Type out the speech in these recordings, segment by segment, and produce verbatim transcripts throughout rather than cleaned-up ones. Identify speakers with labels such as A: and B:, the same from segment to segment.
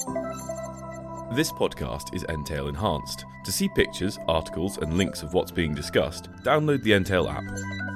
A: This podcast is Entail enhanced. To see pictures, articles, and links of what's being discussed, download the Entail app.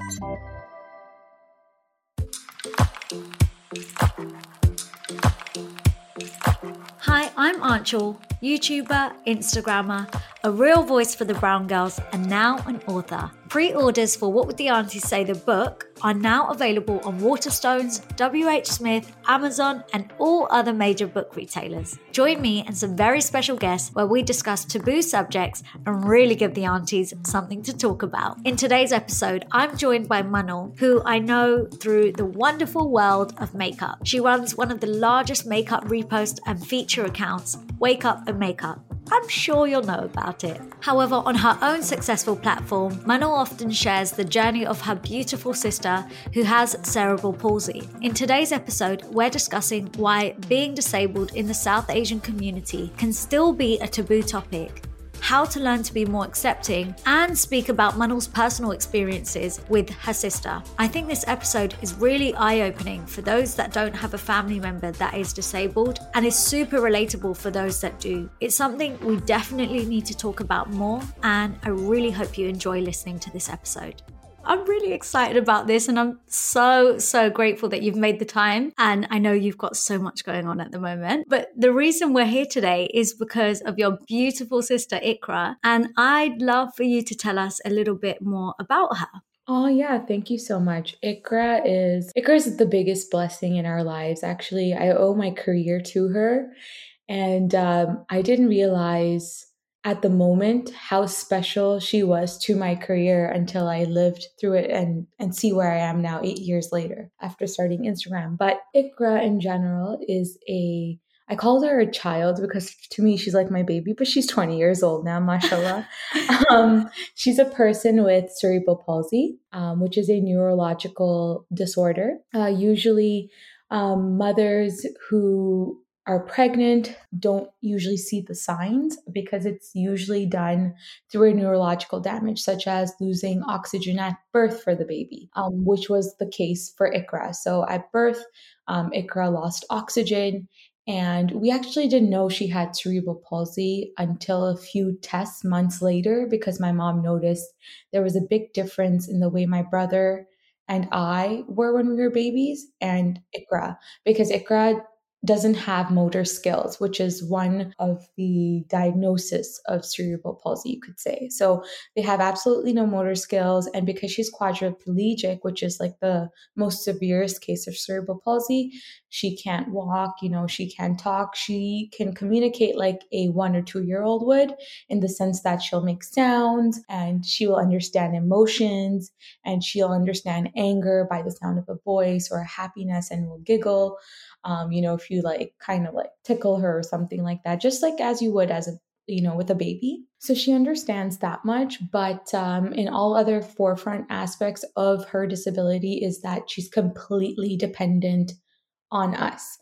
B: Hi, I'm Anchal, YouTuber, Instagrammer, a real voice for the brown girls, and now an author. Pre-orders for What Would the Aunties Say the book are now available on Waterstones, W H Smith, Amazon, and all other major book retailers. Join me and some very special guests where we discuss taboo subjects and really give the aunties something to talk about. In today's episode, I'm joined by Manal, who I know through the wonderful world of makeup. She runs one of the largest makeup repost and feature accounts, Wake Up and Makeup. I'm sure you'll know about it. However, on her own successful platform, Manal often shares the journey of her beautiful sister who has cerebral palsy. In today's episode, we're discussing why being disabled in the South Asian community can still be a taboo topic, how to learn to be more accepting, and speak about Manal's personal experiences with her sister. I think this episode is really eye-opening for those that don't have a family member that is disabled, and is super relatable for those that do. It's something we definitely need to talk about more, and I really hope you enjoy listening to this episode. I'm really excited about this, and I'm so, so grateful that you've made the time. And I know you've got so much going on at the moment. But the reason we're here today is because of your beautiful sister, Ikra. And I'd love for you to tell us a little bit more about her.
C: Oh yeah, thank you so much. Ikra is Ikra is the biggest blessing in our lives. Actually, I owe my career to her. And um, I didn't realize at the moment how special she was to my career until I lived through it and, and see where I am now eight years later after starting Instagram. But Ikra in general is a, I called her a child because to me she's like my baby, but she's twenty years old now, mashallah. um, she's a person with cerebral palsy, um, which is a neurological disorder. Uh, usually um, mothers who are pregnant don't usually see the signs because it's usually done through a neurological damage, such as losing oxygen at birth for the baby, um, which was the case for Ikra. So at birth, um, Ikra lost oxygen, and we actually didn't know she had cerebral palsy until a few tests months later because my mom noticed there was a big difference in the way my brother and I were when we were babies and Ikra, because Ikra doesn't have motor skills, which is one of the diagnosis of cerebral palsy, you could say. So they have absolutely no motor skills. And because she's quadriplegic, which is like the most severest case of cerebral palsy, she can't walk, you know, she can't talk. She can communicate like a one or two year old would, in the sense that she'll make sounds and she will understand emotions, and she'll understand anger by the sound of a voice, or happiness and will giggle. Um, you know, if you like kind of like tickle her or something like that, just like as you would as a, you know, with a baby. So she understands that much. But um, in all other forefront aspects of her disability is that she's completely dependent on us.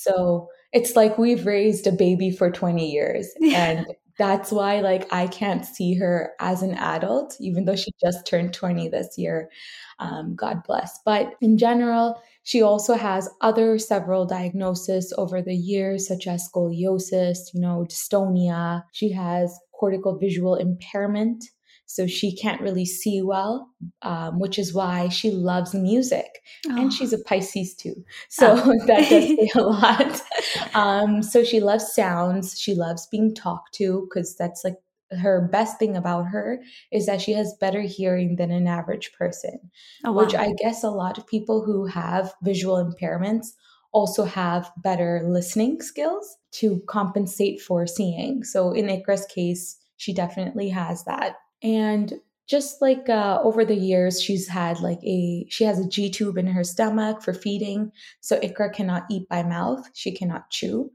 C: So it's like we've raised a baby for twenty years. And that's why like I can't see her as an adult, even though she just turned twenty this year. Um, God bless. But in general, she also has other several diagnoses over the years, such as scoliosis, you know, dystonia. She has cortical visual impairment, so she can't really see well, um, which is why she loves music. Oh. And she's a Pisces too. So oh. That does say a lot. Um, so she loves sounds. She loves being talked to, because that's like her best thing about her is that she has better hearing than an average person, oh, wow. Which I guess a lot of people who have visual impairments also have better listening skills to compensate for seeing. So in Ikra's case, she definitely has that. And just like uh, over the years, she's had like a, she has a G tube in her stomach for feeding. So Ikra cannot eat by mouth. She cannot chew.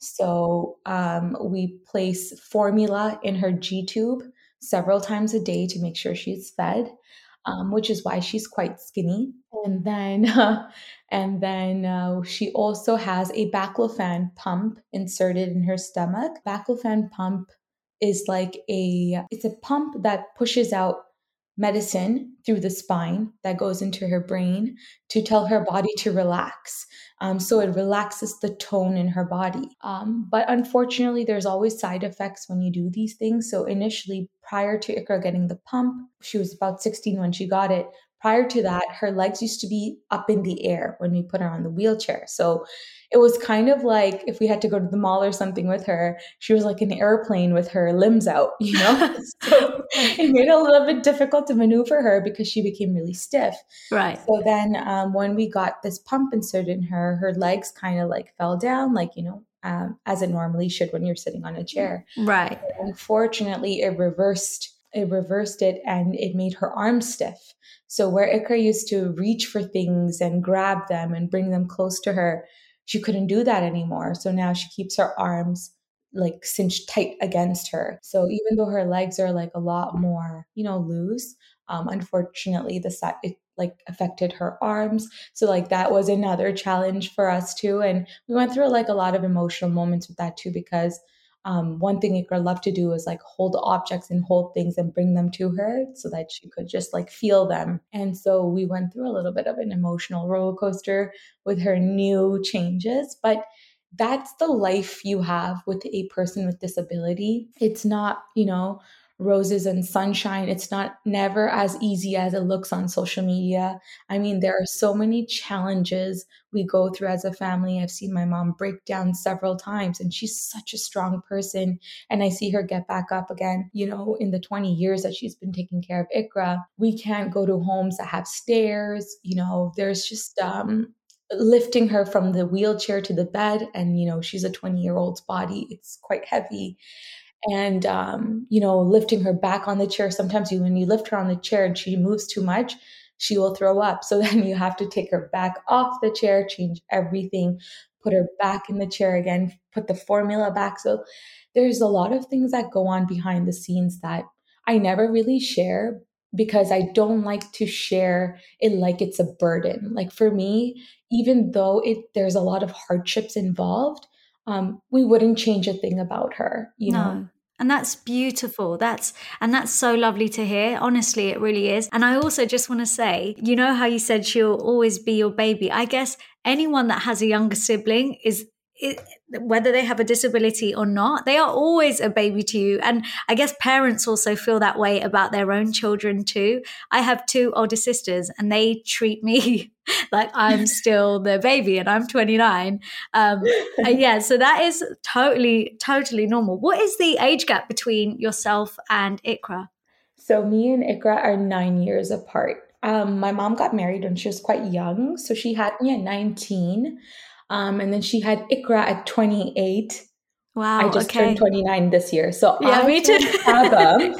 C: So um, we place formula in her G tube several times a day to make sure she's fed, um, which is why she's quite skinny. And then, uh, and then uh, she also has a baclofen pump inserted in her stomach. Baclofen pump is like a, it's a pump that pushes out medicine through the spine that goes into her brain to tell her body to relax. Um, so it relaxes the tone in her body. Um, but unfortunately, there's always side effects when you do these things. So initially, prior to Ikra getting the pump, she was about sixteen when she got it. Prior to that, her legs used to be up in the air when we put her on the wheelchair. So it was kind of like if we had to go to the mall or something with her, she was like an airplane with her limbs out, you know? So it made it a little bit difficult to maneuver her because she became really stiff.
B: Right.
C: So then um, when we got this pump inserted in her, her legs kind of like fell down, like, you know, um, as it normally should when you're sitting on a chair.
B: Right.
C: But unfortunately, it reversed, it reversed it and it made her arms stiff. So where Ikra used to reach for things and grab them and bring them close to her, she couldn't do that anymore. So now she keeps her arms like cinched tight against her. So even though her legs are like a lot more, you know, loose, um, unfortunately the side, it like affected her arms. So like that was another challenge for us too. And we went through like a lot of emotional moments with that too, because um, one thing Ikra loved to do was like hold objects and hold things and bring them to her so that she could just like feel them. And so we went through a little bit of an emotional roller coaster with her new changes, but that's the life you have with a person with disability. It's not, you know, roses and sunshine. It's not never as easy as it looks on social media. I mean, there are so many challenges we go through as a family. I've seen my mom break down several times, and she's such a strong person. And I see her get back up again. You know, in the twenty years that she's been taking care of Ikra, we can't go to homes that have stairs. You know, there's just, um, lifting her from the wheelchair to the bed. And, you know, she's a twenty year old's body. It's quite heavy. And, um, you know, lifting her back on the chair. Sometimes you, when you lift her on the chair and she moves too much, she will throw up. So then you have to take her back off the chair, change everything, put her back in the chair again, put the formula back. So there's a lot of things that go on behind the scenes that I never really share because I don't like to share it like it's a burden. Like for me, even though it there's a lot of hardships involved, um, we wouldn't change a thing about her, you
B: No.
C: know?
B: And that's beautiful. That's and that's so lovely to hear. Honestly, it really is. And I also just want to say, you know how you said she'll always be your baby. I guess anyone that has a younger sibling is it, whether they have a disability or not, they are always a baby to you. And I guess parents also feel that way about their own children too. I have two older sisters and they treat me like I'm still their baby and I'm twenty-nine. Um, and yeah, so that is totally, totally normal. What is the age gap between yourself and Ikra?
C: So me and Ikra are nine years apart. Um, my mom got married when she was quite young. So she had me at nineteen. Um, and then she had Ikra at twenty-eight.
B: Wow.
C: I just
B: okay.
C: turned twenty-nine this year. So
B: Yeah,
C: I
B: me too.
C: fathom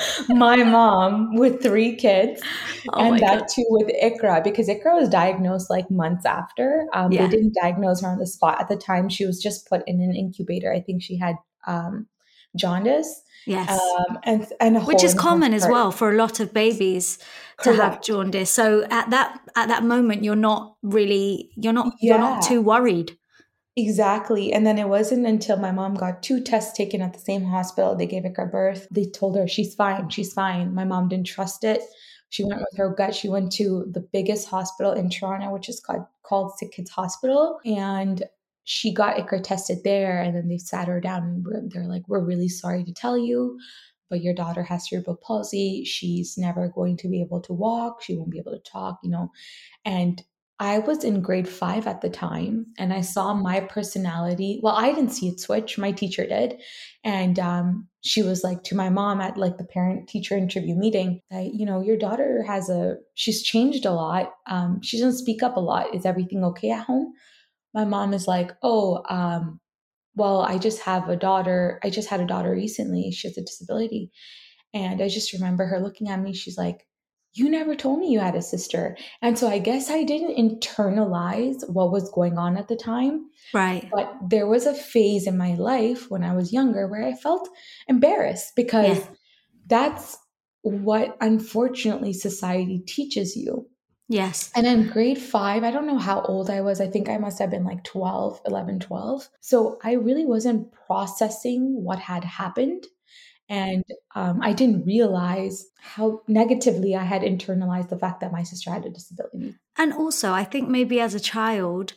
C: my mom with three kids
B: Oh
C: and
B: my
C: that
B: God.
C: too with Ikra, because Ikra was diagnosed like months after. Um,
B: Yeah.
C: They didn't diagnose her on the spot at the time. She was just put in an incubator. I think she had um, jaundice.
B: Yes.
C: Um, and, and a
B: Which
C: hole
B: is
C: in her
B: common as
C: heart.
B: well for a lot of babies to have
C: Correct.
B: jaundice. So at that at that moment, you're not really you're not you're not
C: Yeah.
B: too worried.
C: Exactly. And then it wasn't until my mom got two tests taken at the same hospital. They gave Ikra birth. They told her she's fine. She's fine. My mom didn't trust it. She went with her gut. She went to the biggest hospital in Toronto, which is called, called Sick Kids Hospital. And she got Ikra tested there. And then they sat her down and we're, they're like, we're really sorry to tell you, but your daughter has cerebral palsy. She's never going to be able to walk. She won't be able to talk, you know. And I was in grade five at the time and I saw my personality. Well, I didn't see it switch. My teacher did. And um, she was like to my mom at like the parent teacher interview meeting that, you know, your daughter has a, she's changed a lot. Um, she doesn't speak up a lot. Is everything okay at home? My mom is like, oh, um, well, I just have a daughter. I just had a daughter recently. She has a disability. And I just remember her looking at me. She's like, you never told me you had a sister. And so I guess I didn't internalize what was going on at the time.
B: Right.
C: But there was a phase in my life when I was younger where I felt embarrassed because
B: Yeah.
C: that's what unfortunately society teaches you.
B: Yes.
C: And in grade five, I don't know how old I was. I think I must have been like twelve, eleven, twelve. So I really wasn't processing what had happened. And um, I didn't realize how negatively I had internalized the fact that my sister had a disability.
B: And also, I think maybe as a child,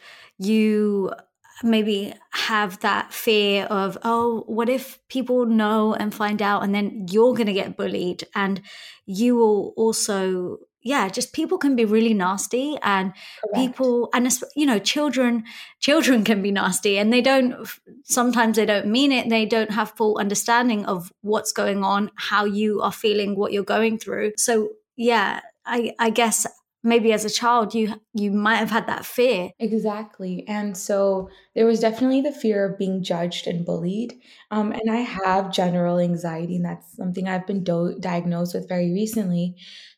B: you maybe have that fear of, oh, what if people know and find out and then you're going to get bullied? And you will also, yeah, just people can be really nasty, and
C: Correct.
B: people, and you know, children, children can be nasty, and they don't, sometimes they don't mean it. They don't have full understanding of what's going on, how you are feeling, what you're going through. So yeah, I, I guess maybe as a child, you you might have had that fear.
C: Exactly. And so there was definitely the fear of being judged and bullied. Um, and I have general anxiety, and that's something I've been do- diagnosed with very recently.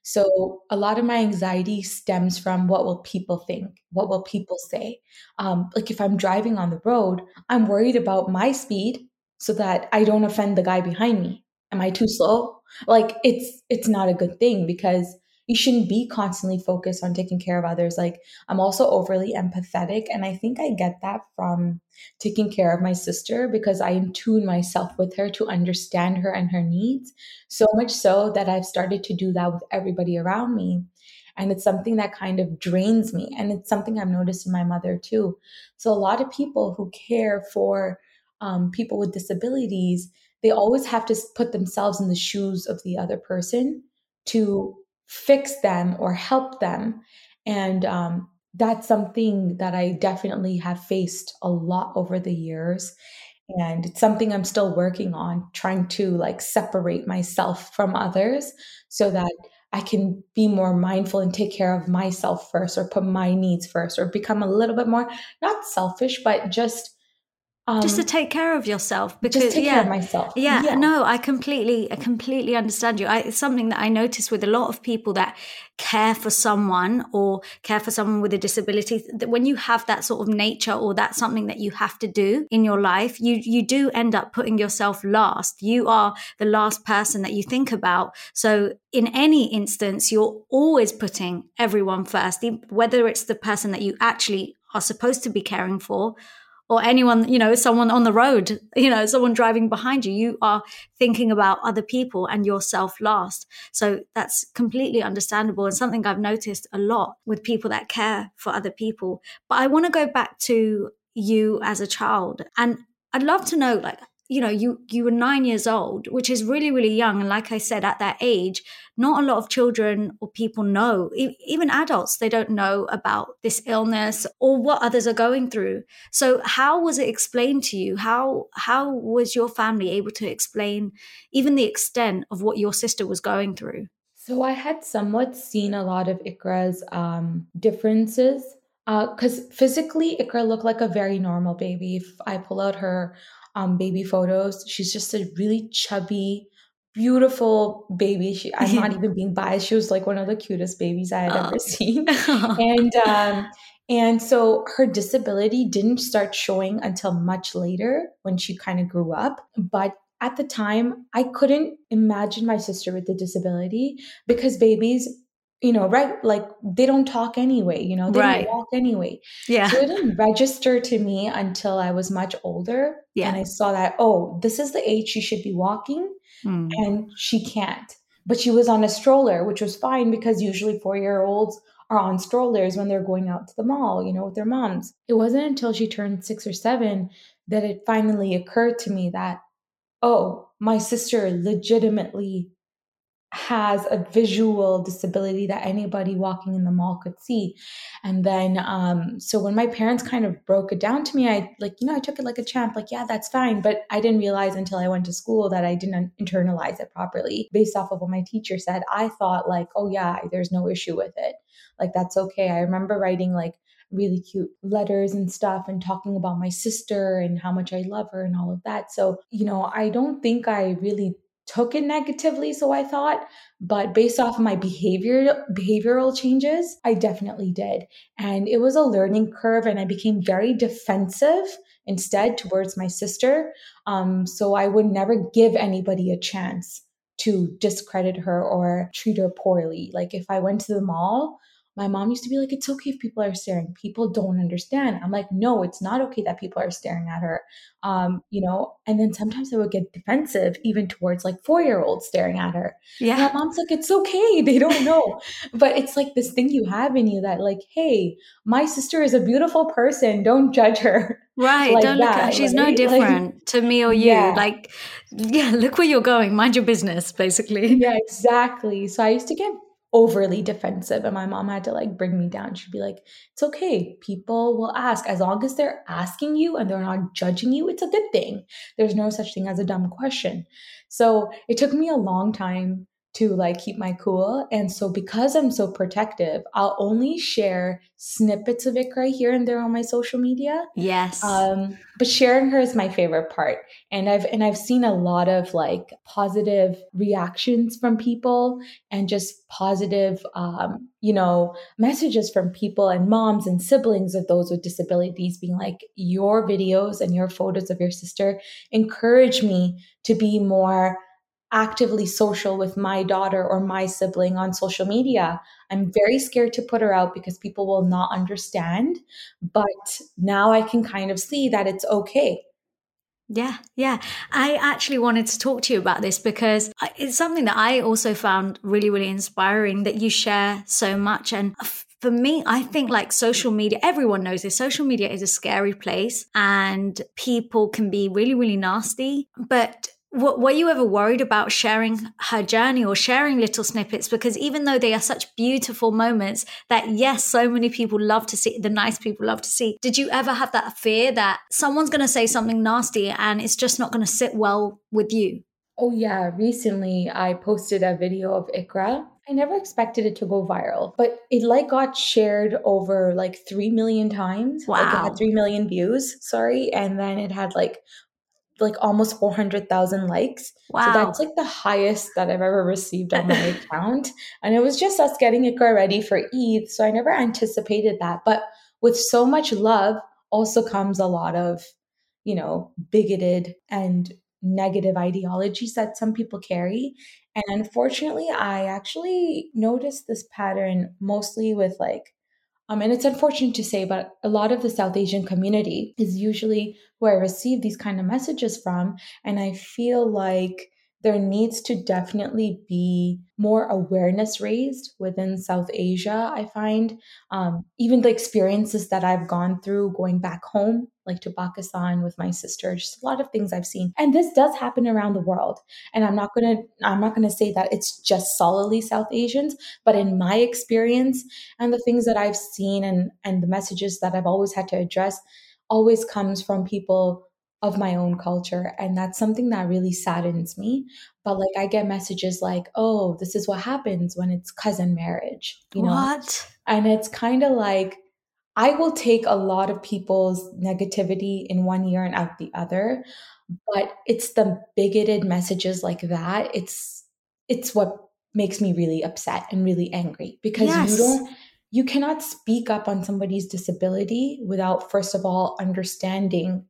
C: So a lot of my anxiety stems from what will people think? What will people say? Um, like if I'm driving on the road, I'm worried about my speed so that I don't offend the guy behind me. Am I too slow? Like it's it's not a good thing, because you shouldn't be constantly focused on taking care of others. Like I'm also overly empathetic. And I think I get that from taking care of my sister, because I tune myself with her to understand her and her needs. So much so that I've started to do that with everybody around me. And it's something that kind of drains me. And it's something I've noticed in my mother too. So a lot of people who care for um, people with disabilities, they always have to put themselves in the shoes of the other person to fix them or help them. And um, that's something that I definitely have faced a lot over the years. And it's something I'm still working on, trying to like separate myself from others so that I can be more mindful and take care of myself first, or put my needs first, or become a little bit more, not selfish, but just Um,
B: just to take care of yourself, because
C: just take
B: yeah,
C: care of myself.
B: yeah,
C: Yeah.
B: no, I completely, I completely understand you. I, it's something that I notice with a lot of people that care for someone or care for someone with a disability, that when you have that sort of nature, or that's something that you have to do in your life, you, you do end up putting yourself last. You are the last person that you think about. So in any instance, you're always putting everyone first, whether it's the person that you actually are supposed to be caring for, or anyone, you know, someone on the road, you know, someone driving behind you. You are thinking about other people and yourself last. So that's completely understandable, and something I've noticed a lot with people that care for other people. But I want to go back to you as a child, and I'd love to know, like, you know, you you were nine years old, which is really, really young. And like I said, at that age, not a lot of children or people know, e- even adults, they don't know about this illness or what others are going through. So how was it explained to you? How how was your family able to explain even the extent of what your sister was going through?
C: So I had somewhat seen a lot of Ikra's um, differences, because uh, physically Ikra looked like a very normal baby. If I pull out her um, baby photos, she's just a really chubby, beautiful baby. She, I'm not even being biased. She was like one of the cutest babies I had ever seen. And um, and so her disability didn't start showing until much later, when she kind of grew up. But at the time, I couldn't imagine my sister with a disability, because babies, you know, right, like they don't talk anyway, you know, they
B: Right.
C: don't walk anyway.
B: Yeah.
C: So it didn't register to me until I was much older.
B: Yeah.
C: And I saw that, oh, this is the age she should be walking,
B: Mm.
C: and she can't. But she was on a stroller, which was fine, because usually four-year-olds are on strollers when they're going out to the mall, you know, with their moms. It wasn't until she turned six or seven that it finally occurred to me that, oh, my sister legitimately has a visual disability that anybody walking in the mall could see. And then, um, so when my parents kind of broke it down to me, I like, you know, I took it like a champ, like, yeah, that's fine. But I didn't realize until I went to school that I didn't internalize it properly based off of what my teacher said. I thought like, oh yeah, there's no issue with it. Like, that's okay. I remember writing like really cute letters and stuff, and talking about my sister and how much I love her and all of that. So, you know, I don't think I really took it negatively, so I thought, but based off of my behavior behavioral changes, I definitely did. And it was a learning curve, and I became very defensive instead towards my sister. Um, so I would never give anybody a chance to discredit her or treat her poorly. Like if I went to the mall, my mom used to be like, it's okay if people are staring. People don't understand. I'm like, no, it's not okay that people are staring at her. Um, you know, and then sometimes I would get defensive even towards like four-year-olds staring at her. And my
B: Yeah.
C: mom's like, it's okay. They don't know. But it's like this thing you have in you that like, hey, my sister is a beautiful person. Don't judge her
B: Right.
C: like
B: Don't look at her.
C: that,
B: She's no
C: right? Like,
B: different to me or you.
C: yeah.
B: Like, yeah, look where you're going. Mind your business, basically.
C: Yeah, exactly. So I used to get overly defensive and my mom had to like bring me down. She'd be like, it's okay. People will ask. As long as they're asking you and they're not judging you, it's a good thing. There's no such thing as a dumb question. So it took me a long time to like keep my cool. And so because I'm so protective, I'll only share snippets of Ikra here and there on my social media.
B: Yes.
C: Um, but sharing her is my favorite part. And I've and I've seen a lot of like positive reactions from people and just positive um, you know, messages from people and moms and siblings of those with disabilities being like, your videos and your photos of your sister encourage me to be more actively social with my daughter or my sibling on social media. I'm very scared to put her out because people will not understand. But now I can kind of see that it's okay.
B: Yeah, yeah. I actually wanted to talk to you about this because I- it's something that I also found really, really inspiring that you share so much. And f- for me, I think like social media, everyone knows this. Social media is a scary place and people can be really, really nasty. But w- were you ever worried about sharing her journey or sharing little snippets? Because even though they are such beautiful moments that, yes, so many people love to see, the nice people love to see, did you ever have that fear that someone's going to say something nasty and it's just not going to sit well with you?
C: Oh, yeah. Recently, I posted a video of Ikra. I never expected it to go viral, but it like got shared over like three million times. Like it had
B: Wow.
C: three million views, sorry. And then it had like like almost four hundred thousand likes. So that's
B: Wow.
C: like the highest that I've ever received on my account. And it was just us getting Ikra ready for Eid. So I never anticipated that. But with so much love also comes a lot of, you know, bigoted and negative ideologies that some people carry. And unfortunately, I actually noticed this pattern mostly with like um, and it's unfortunate to say, but a lot of the South Asian community is usually who I receive these kind of messages from. And I feel like there needs to definitely be more awareness raised within South Asia. I find um, even the experiences that I've gone through going back home, like to Pakistan with my sister, just a lot of things I've seen. And this does happen around the world. And I'm not gonna I'm not gonna say that it's just solidly South Asians, but in my experience and the things that I've seen and and the messages that I've always had to address always comes from people of my own culture, and that's something that really saddens me. But like I get messages like, oh, this is what happens when it's cousin marriage, you know.
B: What?
C: And it's kind of like I will take a lot of people's negativity in one ear and out the other, but it's the bigoted messages like that. It's it's what makes me really upset and really angry because you
B: Yes.
C: don't you cannot speak up on somebody's disability without first of all understanding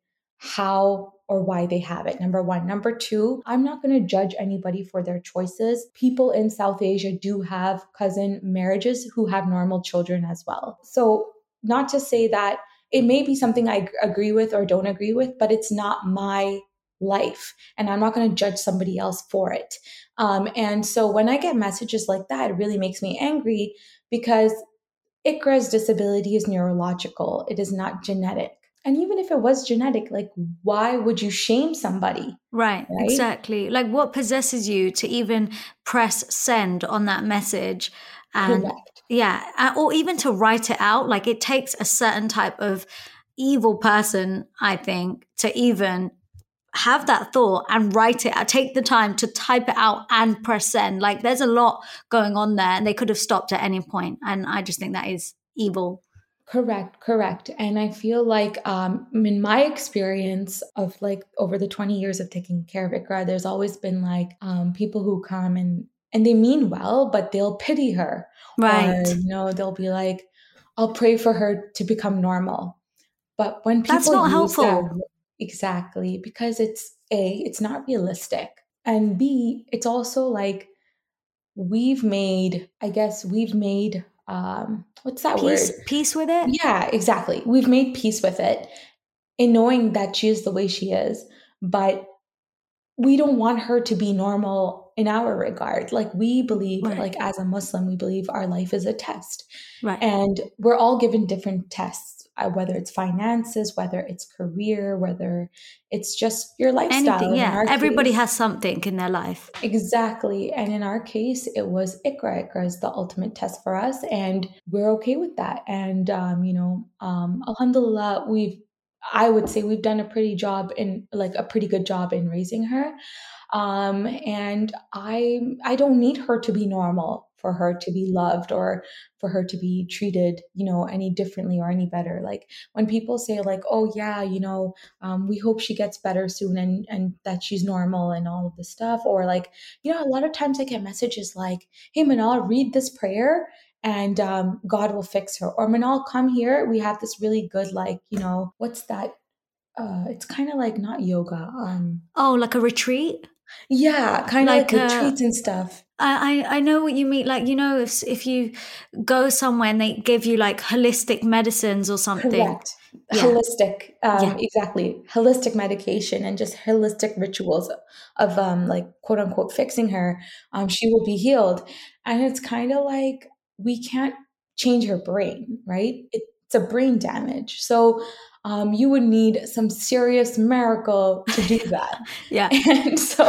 C: how or why they have it. Number one. Number two, I'm not going to judge anybody for their choices. People in South Asia do have cousin marriages who have normal children as well. So, not to say that it may be something I agree with or don't agree with, but it's not my life. And I'm not going to judge somebody else for it. Um, and so when I get messages like that, it really makes me angry because Ikra's disability is neurological, it is not genetic. And even if it was genetic, like, why would you shame somebody?
B: Right,
C: Right?
B: exactly. Like what possesses you to even press send on that message? And
C: Correct.
B: yeah, uh, or even to write it out. Like it takes a certain type of evil person, I think, to even have that thought and write it out, take the time to type it out and press send. Like there's a lot going on there and they could have stopped at any point. And I just think that is evil.
C: Correct, correct. And I feel like um, in my experience of like over the twenty years of taking care of Ikra, there's always been like um, people who come and and they mean well, but they'll pity her. Or,
B: Right.
C: you know, they'll be like, I'll pray for her to become normal. But when
B: That's
C: people
B: not
C: use that
B: helpful.
C: exactly, because it's A, it's not realistic. And B, it's also like we've made, I guess we've made um, what's that
B: peace,
C: word?
B: Peace with it.
C: Yeah, exactly. We've made peace with it in knowing that she is the way she is, but we don't want her to be normal in our regard. Like we believe,
B: Right.
C: like as a Muslim, we believe our life is a test.
B: Right.
C: And we're all given different tests, uh, whether it's finances, whether it's career, whether it's just your lifestyle.
B: Anything,
C: And in
B: yeah.
C: our
B: Everybody
C: case-
B: has something in their life.
C: Exactly. And in our case, it was Iqra. Iqra is the ultimate test for us. And we're okay with that. And, um, you know, um, alhamdulillah, we've, I would say we've done a pretty job in like a pretty good job in raising her. Um, and I, I don't need her to be normal for her to be loved or for her to be treated, you know, any differently or any better. Like when people say like, oh yeah, you know, um, we hope she gets better soon and, and that she's normal and all of this stuff. Or like, you know, a lot of times I get messages like, hey, Manal, read this prayer and um, God will fix her. Or Manal, come here. We have this really good, like, you know, what's that? Uh, it's kind of like not yoga. Um,
B: oh, like a retreat?
C: Yeah, kind of like,
B: Like, uh,
C: retreats and stuff.
B: I, I I know what you mean. Like, you know, if if you go somewhere and they give you like holistic medicines or something.
C: Correct.
B: Yeah.
C: Holistic, um,
B: Yeah.
C: exactly. Holistic medication and just holistic rituals of um, like quote unquote fixing her. Um, she will be healed. And it's kind of like we can't change her brain, right? It's a brain damage. So um, you would need some serious miracle to do that.
B: Yeah.
C: And so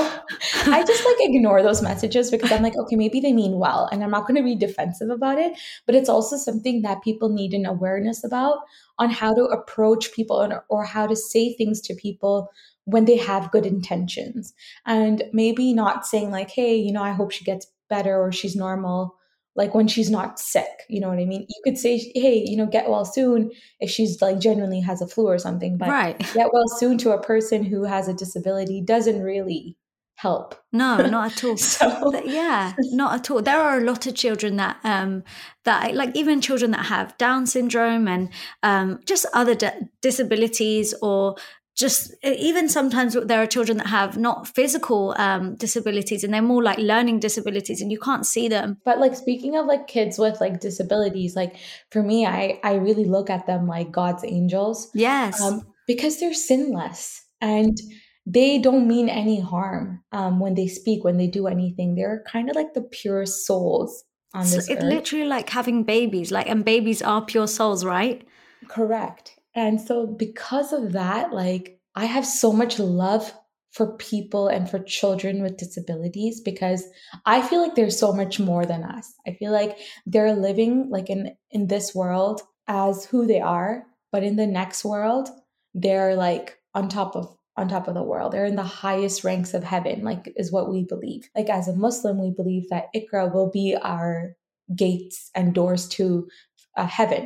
C: I just like ignore those messages because I'm like, okay, maybe they mean well, and I'm not going to be defensive about it. But it's also something that people need an awareness about on how to approach people and, or how to say things to people when they have good intentions. And maybe not saying like, hey, you know, I hope she gets better or she's normal, like when she's not sick. You know what I mean? You could say, hey, you know, get well soon if she's like genuinely has a flu or something. But
B: Right.
C: get well soon to a person who has a disability doesn't really help.
B: No, not at all.
C: So
B: But yeah, not at all. There are a lot of children that um that like even children that have Down syndrome and um just other di- disabilities, or just even sometimes there are children that have not physical um disabilities and they're more like learning disabilities and you can't see them.
C: But like speaking of like kids with like disabilities, like for me, I I really look at them like God's angels.
B: Yes.
C: Um, because they're sinless and they don't mean any harm um, when they speak, when they do anything. They're kind of like the purest souls on
B: So
C: this
B: it's
C: earth.
B: literally like having babies, like, and babies are pure souls, right?
C: Correct. And so because of that, like I have so much love for people and for children with disabilities because I feel like they're so much more than us. I feel like they're living like in in this world as who they are, but in the next world, they're like on top of on top of the world. They're in the highest ranks of heaven, like is what we believe. Like as a Muslim, we believe that Iqra will be our gates and doors to uh, heaven.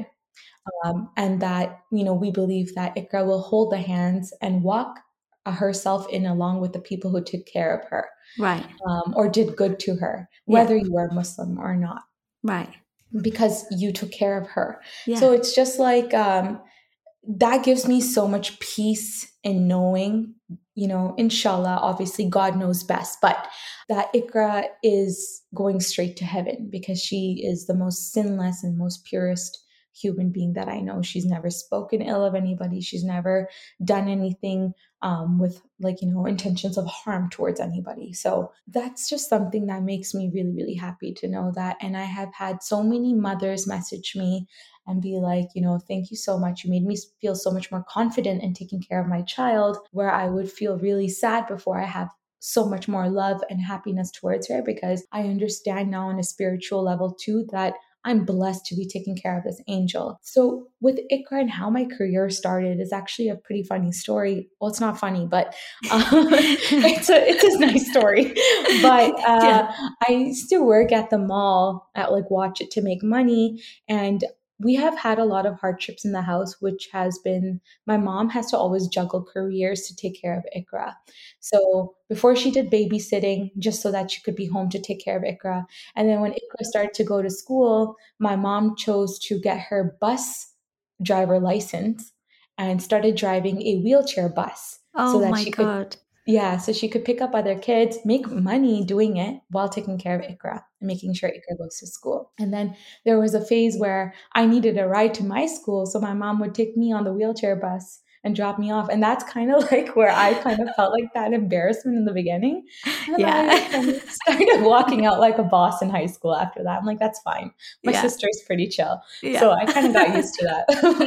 C: Um, and that, you know, we believe that Iqra will hold the hands and walk uh, herself in along with the people who took care of her,
B: Right.
C: um, or did good to her,
B: Yeah.
C: whether you are Muslim or not,
B: Right.
C: because you took care of her.
B: Yeah.
C: So it's just like, um, that gives me so much peace in knowing, you know, inshallah, obviously God knows best, but that Iqra is going straight to heaven because she is the most sinless and most purest human being that I know. She's never spoken ill of anybody. She's never done anything um, with like, you know, intentions of harm towards anybody. So that's just something that makes me really, really happy to know that. And I have had so many mothers message me and be like, you know, thank you so much. You made me feel so much more confident in taking care of my child, where I would feel really sad before. I have so much more love and happiness towards her because I understand now on a spiritual level too that I'm blessed to be taking care of this angel. So with Iqra and how my career started is actually a pretty funny story. Well, it's not funny, but um, it's a it's a nice story. But uh, yeah. I used to work at the mall at like Watch It to make money, and we have had a lot of hardships in the house, which has been, my mom has to always juggle careers to take care of Iqra. So before she did babysitting, just so that she could be home to take care of Iqra. And then when Iqra started to go to school, my mom chose to get her bus driver license and started driving a wheelchair bus.
B: Oh
C: so that
B: my
C: she
B: God.
C: could Yeah, so she could pick up other kids, make money doing it while taking care of Ikra and making sure Ikra goes to school. And then there was a phase where I needed a ride to my school, so my mom would take me on the wheelchair bus and drop me off. And that's kind of like where I kind of felt like that embarrassment in the beginning. And then
B: Yeah.
C: I kind of started walking out like a boss in high school after that. I'm like, that's fine. My
B: Yeah.
C: sister's pretty chill.
B: Yeah.
C: So I kind of got used to that.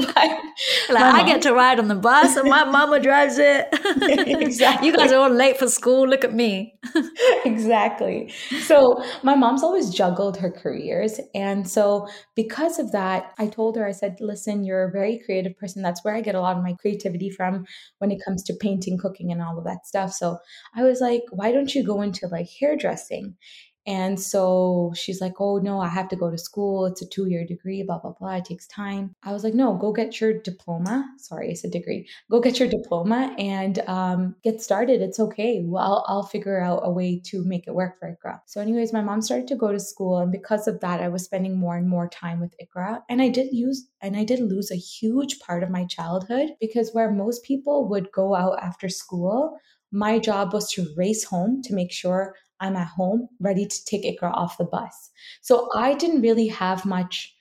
C: But
B: Like,
C: my
B: I
C: mom-
B: get to ride on the bus and my mama drives it.
C: Exactly.
B: You guys are all late for school. Look at me.
C: Exactly. So my mom's always juggled her careers. And so because of that, I told her, I said, listen, you're a very creative person. That's where I get a lot of my creativity from when it comes to painting, cooking, and all of that stuff. So I was like, why don't you go into like hairdressing? And so she's like, oh, no, I have to go to school. It's a two-year degree, blah, blah, blah. It takes time. I was like, no, go get your diploma. Sorry, it's a degree. Go get your diploma and um, get started. It's okay. Well, I'll, I'll figure out a way to make it work for Ikra. So anyways, my mom started to go to school. And because of that, I was spending more and more time with Ikra. And I did use, and I did lose a huge part of my childhood because where most people would go out after school, my job was to race home to make sure I'm at home ready to take Ikra off the bus. So I didn't really have much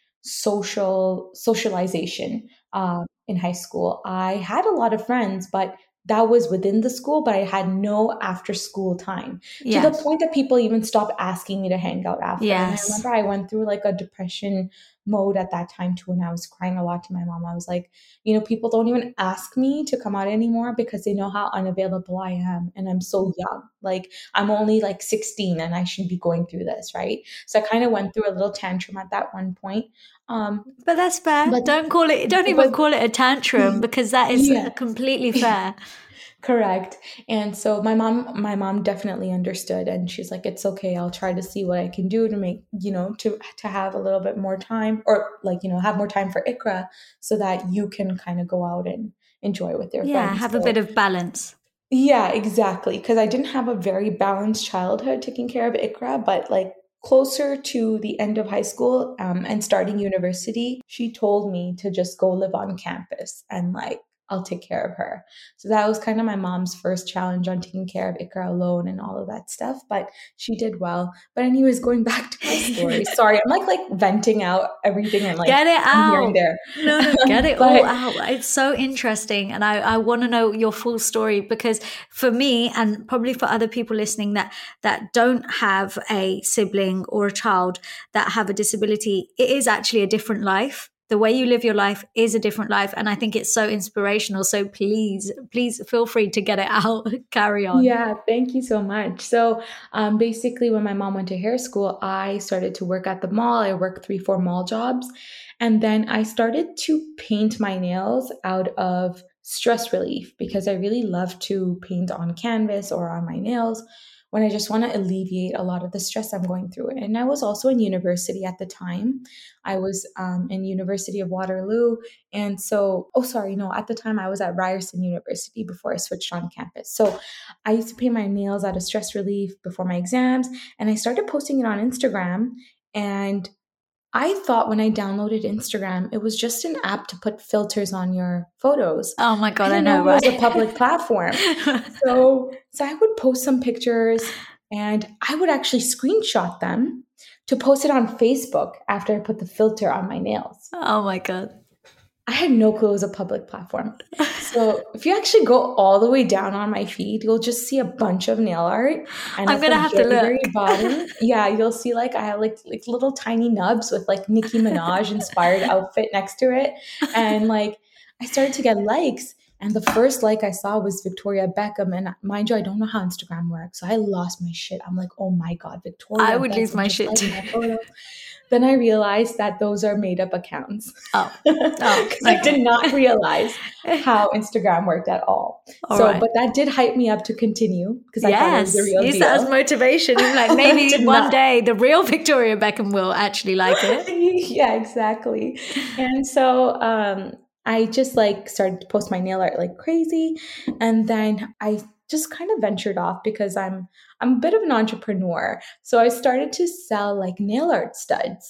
C: social socialization uh, in high school. I had a lot of friends, but that was within the school, but I had no after school time
B: Yes.
C: to the point that people even stopped asking me to hang out after.
B: Yes.
C: And I remember I went through like a depression mode at that time too. And I was crying a lot to my mom. I was like, you know, people don't even ask me to come out anymore because they know how unavailable I am. And I'm so young. Like I'm only like sixteen and I shouldn't be going through this. Right. So I kind of went through a little tantrum at that one point. Um,
B: But that's fair.
C: But-
B: don't call it, don't even
C: but-
B: call it a tantrum because that is
C: Yeah.
B: completely fair.
C: Correct. And so my mom, my mom definitely understood, and she's like, it's okay. I'll try to see what I can do to make, you know, to, to have a little bit more time or like, you know, have more time for Ikra so that you can kind of go out and enjoy with your
B: Yeah,
C: friends.
B: have
C: So-
B: a bit of balance.
C: Yeah, exactly. Because I didn't have a very balanced childhood taking care of Ikra, but like closer to the end of high school um, and starting university, she told me to just go live on campus and like, I'll take care of her. So that was kind of my mom's first challenge on taking care of Ikra alone and all of that stuff. But she did well. But anyways, going back to my story, sorry, I'm like like venting out everything and like
B: Get it
C: I'm here
B: out.
C: and there.
B: No, no, get it
C: But-
B: all out. It's so interesting. And I, I want to know your full story because for me and probably for other people listening that, that don't have a sibling or a child that have a disability, it is actually a different life. The way you live your life is a different life. And I think it's so inspirational. So please, please feel free to get it out. Carry on.
C: Yeah, thank you so much. So um, basically, when my mom went to hair school, I started to work at the mall. I worked three, four mall jobs. And then I started to paint my nails out of stress relief because I really love to paint on canvas or on my nails when I just want to alleviate a lot of the stress I'm going through. And I was also in university at the time. I was um, in University of Waterloo. And so, oh, sorry, no, at the time I was at Ryerson University before I switched on campus. So I used to paint my nails out of stress relief before my exams. And I started posting it on Instagram. And I thought when I downloaded Instagram, it was just an app to put filters on your photos.
B: Oh my God, I,
C: didn't
B: know,
C: it was
B: right?
C: a public platform. So, so I would post some pictures and I would actually screenshot them to post it on Facebook after I put the filter on my nails.
B: Oh my God.
C: I had no clue it was a public platform. So if you actually go all the way down on my feed, you'll just see a bunch of nail art. And
B: I'm
C: at
B: gonna
C: the
B: have to
C: very,
B: look.
C: very bottom, yeah, you'll see like I have like like little tiny nubs with like Nicki Minaj inspired outfit next to it. And like I started to get likes. And the first like I saw was Victoria Beckham. And mind you, I don't know how Instagram works. So I lost my shit. I'm like, oh my God, Victoria
B: I would lose
C: Beckham
B: my
C: just
B: shit
C: liked
B: too.
C: my photo. Then I realized that those are made up accounts.
B: Oh,
C: Oh, because I did not realize how Instagram worked at all.
B: All
C: so,
B: right.
C: but that did hype me up to continue because I thought it was
B: yes,
C: the real
B: use
C: deal.
B: that as motivation. You're like, maybe
C: Did
B: one
C: not.
B: day the real Victoria Beckham will actually like it.
C: Yeah, exactly. And so um, I just like started to post my nail art like crazy, and then I just kind of ventured off because I'm I'm a bit of an entrepreneur. So I started to sell like nail art studs.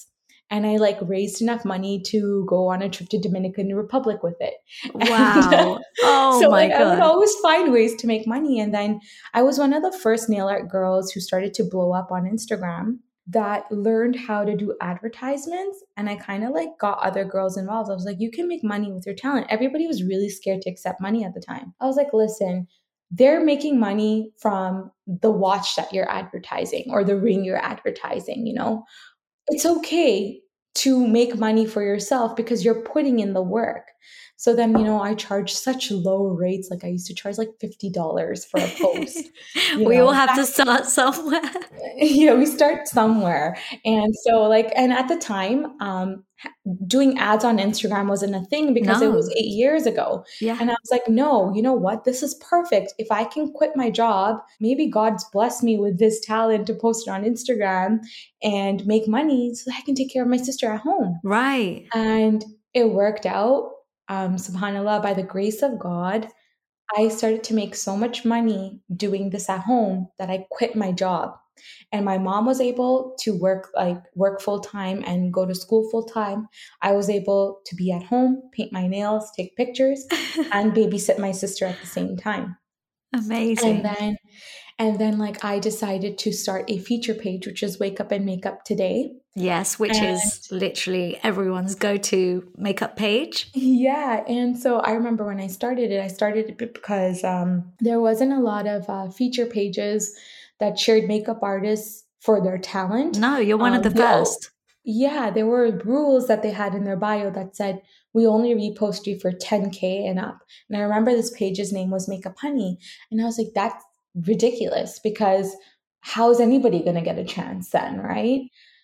C: and I like raised enough money to go on a trip to Dominican Republic with it.
B: Wow.
C: And,
B: Oh
C: so
B: my
C: like I would
B: God.
C: always find ways to make money. And then I was one of the first nail art girls who started to blow up on Instagram that learned how to do advertisements. And I kind of like got other girls involved. I was like, you can make money with your talent. Everybody was really scared to accept money at the time. I was like, listen, they're making money from the watch that you're advertising or the ring you're advertising, you know? It's okay to make money for yourself because you're putting in the work. So then, you know, I charge such low rates. Like I used to charge like fifty dollars for a post. You
B: We all
C: know,
B: have
C: back
B: to start somewhere.
C: yeah, we start somewhere. And so like, and at the time, um, ha- doing ads on Instagram wasn't a thing because it was
B: No.
C: eight years ago.
B: Yeah.
C: And I was like, no, you know what? This is perfect. If I can quit my job, maybe God's blessed me with this talent to post it on Instagram and make money so that I can take care of my sister at home.
B: Right.
C: And it worked out. Um, subhanAllah, by the grace of God, I started to make so much money doing this at home that I quit my job. And my mom was able to work like work full time and go to school full time. I was able to be at home, paint my nails, take pictures, and babysit my sister at the same time.
B: Amazing.
C: And then and then like I decided to start a feature page, which is Wake Up and Makeup Today.
B: Yes, which
C: And
B: is literally everyone's go-to makeup page.
C: yeah, and so I remember when I started it, I started it because um, there wasn't a lot of uh, feature pages that shared makeup artists for their talent.
B: No, you're one of
C: Um,
B: the
C: they all-
B: first.
C: yeah, there were rules that they had in their bio that said, we only repost you for ten K and up. And I remember this page's name was Makeup Honey. And I was like, that's ridiculous because how's anybody going to get a chance then, right?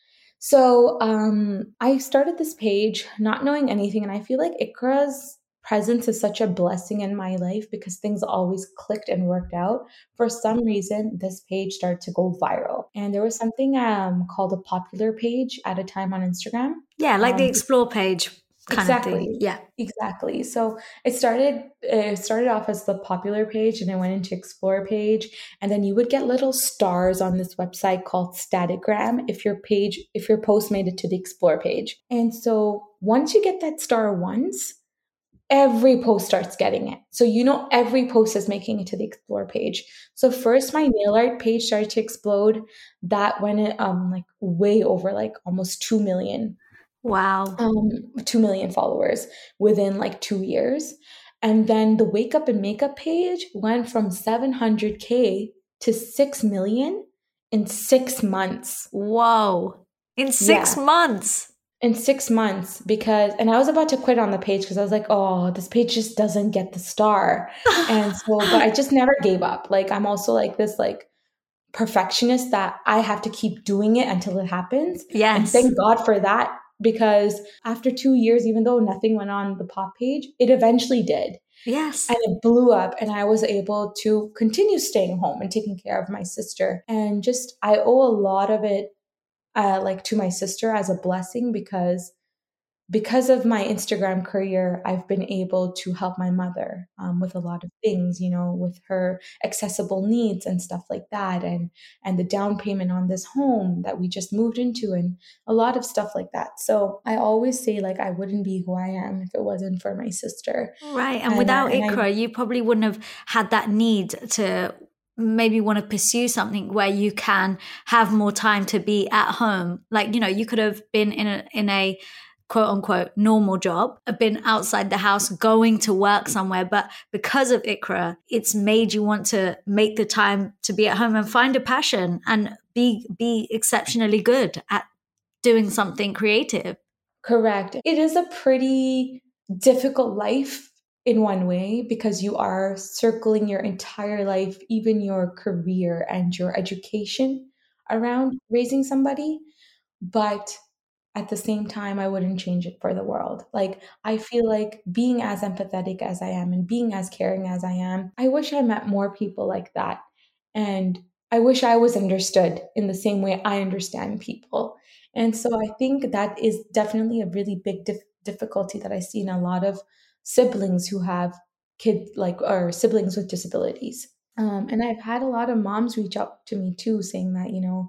C: So um, I started this page not knowing anything. And I feel like Ikra's presence is such a blessing in my life because things always clicked and worked out. For some reason, this page started to go viral. And there was something um, called a popular page at a time on Instagram.
B: Yeah, like the
C: Um,
B: explore page kind of
C: exactly.
B: thing. Yeah.
C: Exactly. So it started it started off as the popular page and it went into explore page. And then you would get little stars on this website called Statigram if your page, if your post made it to the explore page. And so once you get that star once, every post starts getting it. So you know every post is making it to the explore page. So first my nail art page started to explode. That went it um like way over like almost two million.
B: Wow.
C: Um, two million followers within like two years. And then the Wake Up and Makeup page went from seven hundred K to six million in six months.
B: Whoa. In six
C: Yeah.
B: months.
C: In six months, because, and I was about to quit on the page because I was like, oh, this page just doesn't get the star. And so, but I just never gave up. Like, I'm also like this, like, perfectionist that I have to keep doing it until it happens. And
B: Yes.
C: thank God for that, because after two years, even though nothing went on the pop page, it eventually did.
B: Yes.
C: And it blew up, and I was able to continue staying home and taking care of my sister. And just, I owe a lot of it, uh, like to my sister as a blessing, because because of my Instagram career, I've been able to help my mother um, with a lot of things, you know, with her accessible needs and stuff like that, and and the down payment on this home that we just moved into, and a lot of stuff like that. So I always say, like, I wouldn't be who I am if it wasn't for my sister.
B: Right. And,
C: And,
B: without
C: uh, and I-
B: Ikra, you probably wouldn't have had that need to maybe want to pursue something where you can have more time to be at home. Like, you know, you could have been in a in a quote unquote normal job, been outside the house, going to work somewhere. But because of Ikra, it's made you want to make the time to be at home and find a passion and be be exceptionally good at doing something creative.
C: Correct. It is a pretty difficult life in one way, because you are circling your entire life, even your career and your education, around raising somebody. But at the same time, I wouldn't change it for the world. Like, I feel like being as empathetic as I am and being as caring as I am, I wish I met more people like that. And I wish I was understood in the same way I understand people. And so I think that is definitely a really big dif- difficulty that I see in a lot of siblings who have kids, like, or siblings with disabilities. Um, and I've had a lot of moms reach out to me too, saying that, you know,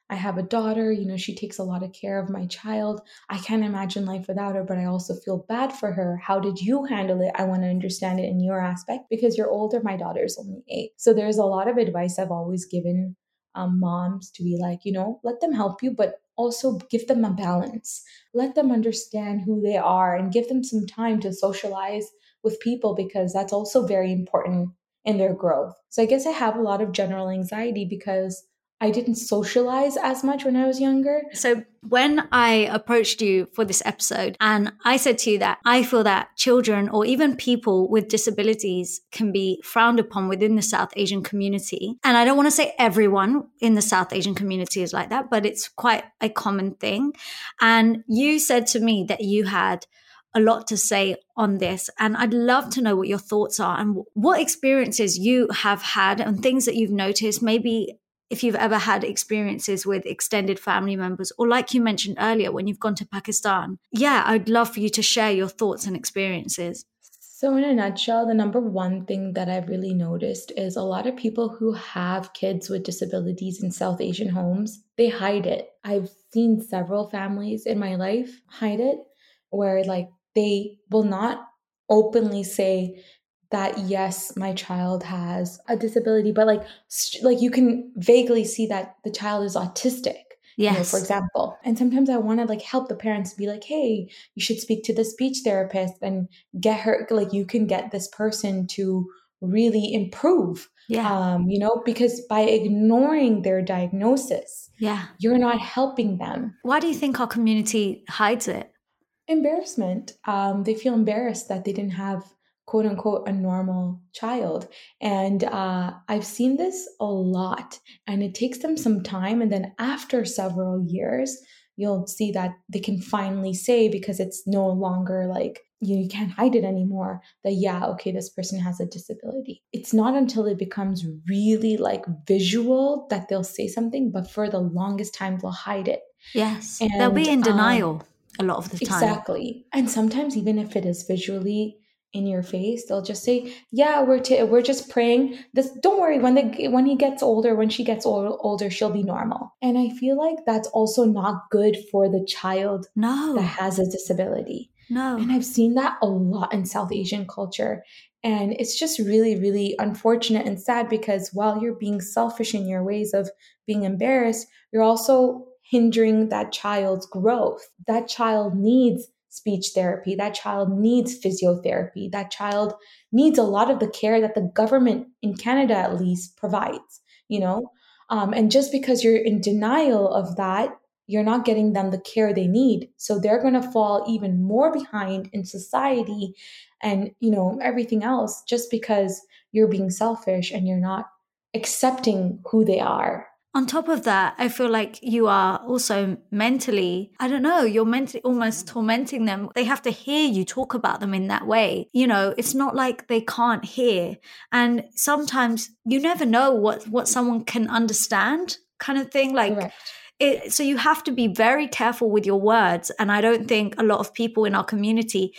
C: I have a daughter, you know, she takes a lot of care of my child. I can't imagine life without her, but I also feel bad for her. How did you handle it? I want to understand it in your aspect because you're older. My daughter's only eight. So there's a lot of advice I've always given um, moms to be like, you know, let them help you, but also give them a balance. Let them understand who they are and give them some time to socialize with people because that's also very important in their growth. So I guess I have a lot of general anxiety because I didn't socialize as much when I was younger.
B: So when I approached you for this episode and I said to you that I feel that children or even people with disabilities can be frowned upon within the South Asian community. And I don't want to say everyone in the South Asian community is like that, but it's quite a common thing. And you said to me that you had a lot to say on this. And I'd love to know what your thoughts are and what experiences you have had and things that you've noticed, maybe if you've ever had experiences with extended family members, or like you mentioned earlier, when you've gone to Pakistan. Yeah, I'd love for you to share your thoughts and experiences.
C: So in a nutshell, the number one thing that I've really noticed is a lot of people who have kids with disabilities in South Asian homes, they hide it. I've seen several families in my life hide it, where like they will not openly say that, yes, my child has a disability, but like, st- like you can vaguely see that the child is autistic.
B: Yes.
C: You know, for example. And sometimes I want to like help the parents be like, hey, you should speak to the speech therapist and get her, like you can get this person to really improve.
B: Yeah.
C: Um, you know, because by ignoring their diagnosis,
B: yeah,
C: you're not helping them.
B: Why do you think our community hides it?
C: Embarrassment. Um, they feel embarrassed that they didn't have quote unquote a normal child. And uh, I've seen this a lot, and it takes them some time. And then after several years, you'll see that they can finally say, because it's no longer like, you, you can't hide it anymore, that, yeah, okay, this person has a disability. It's not until it becomes really like visual that they'll say something, but for the longest time, they'll hide it.
B: Yes.
C: And,
B: they'll be in denial
C: um,
B: a lot of the time.
C: Exactly. And sometimes even if it is visually in your face, they'll just say, yeah, we're t- we're just praying this, don't worry, when the when he gets older, when she gets old, older, she'll be normal. And I feel like that's also not good for the child
B: no.
C: that has a disability.
B: No.
C: And I've seen that a lot in South Asian culture. And it's just really, really unfortunate and sad, because while you're being selfish in your ways of being embarrassed, you're also hindering that child's growth. That child needs speech therapy. That child needs physiotherapy. That child needs a lot of the care that the government in Canada at least provides, you know? Um, and just because you're in denial of that, you're not getting them the care they need. So they're going to fall even more behind in society and, you know, everything else, just because you're being selfish and you're not accepting who they are.
B: On top of that, I feel like you are also mentally, I don't know, you're mentally almost tormenting them. They have to hear you talk about them in that way. You know, it's not like they can't hear. And sometimes you never know what, what someone can understand, kind of thing. Like,
C: Correct.
B: It, so you have to be very careful with your words. And I don't think a lot of people in our community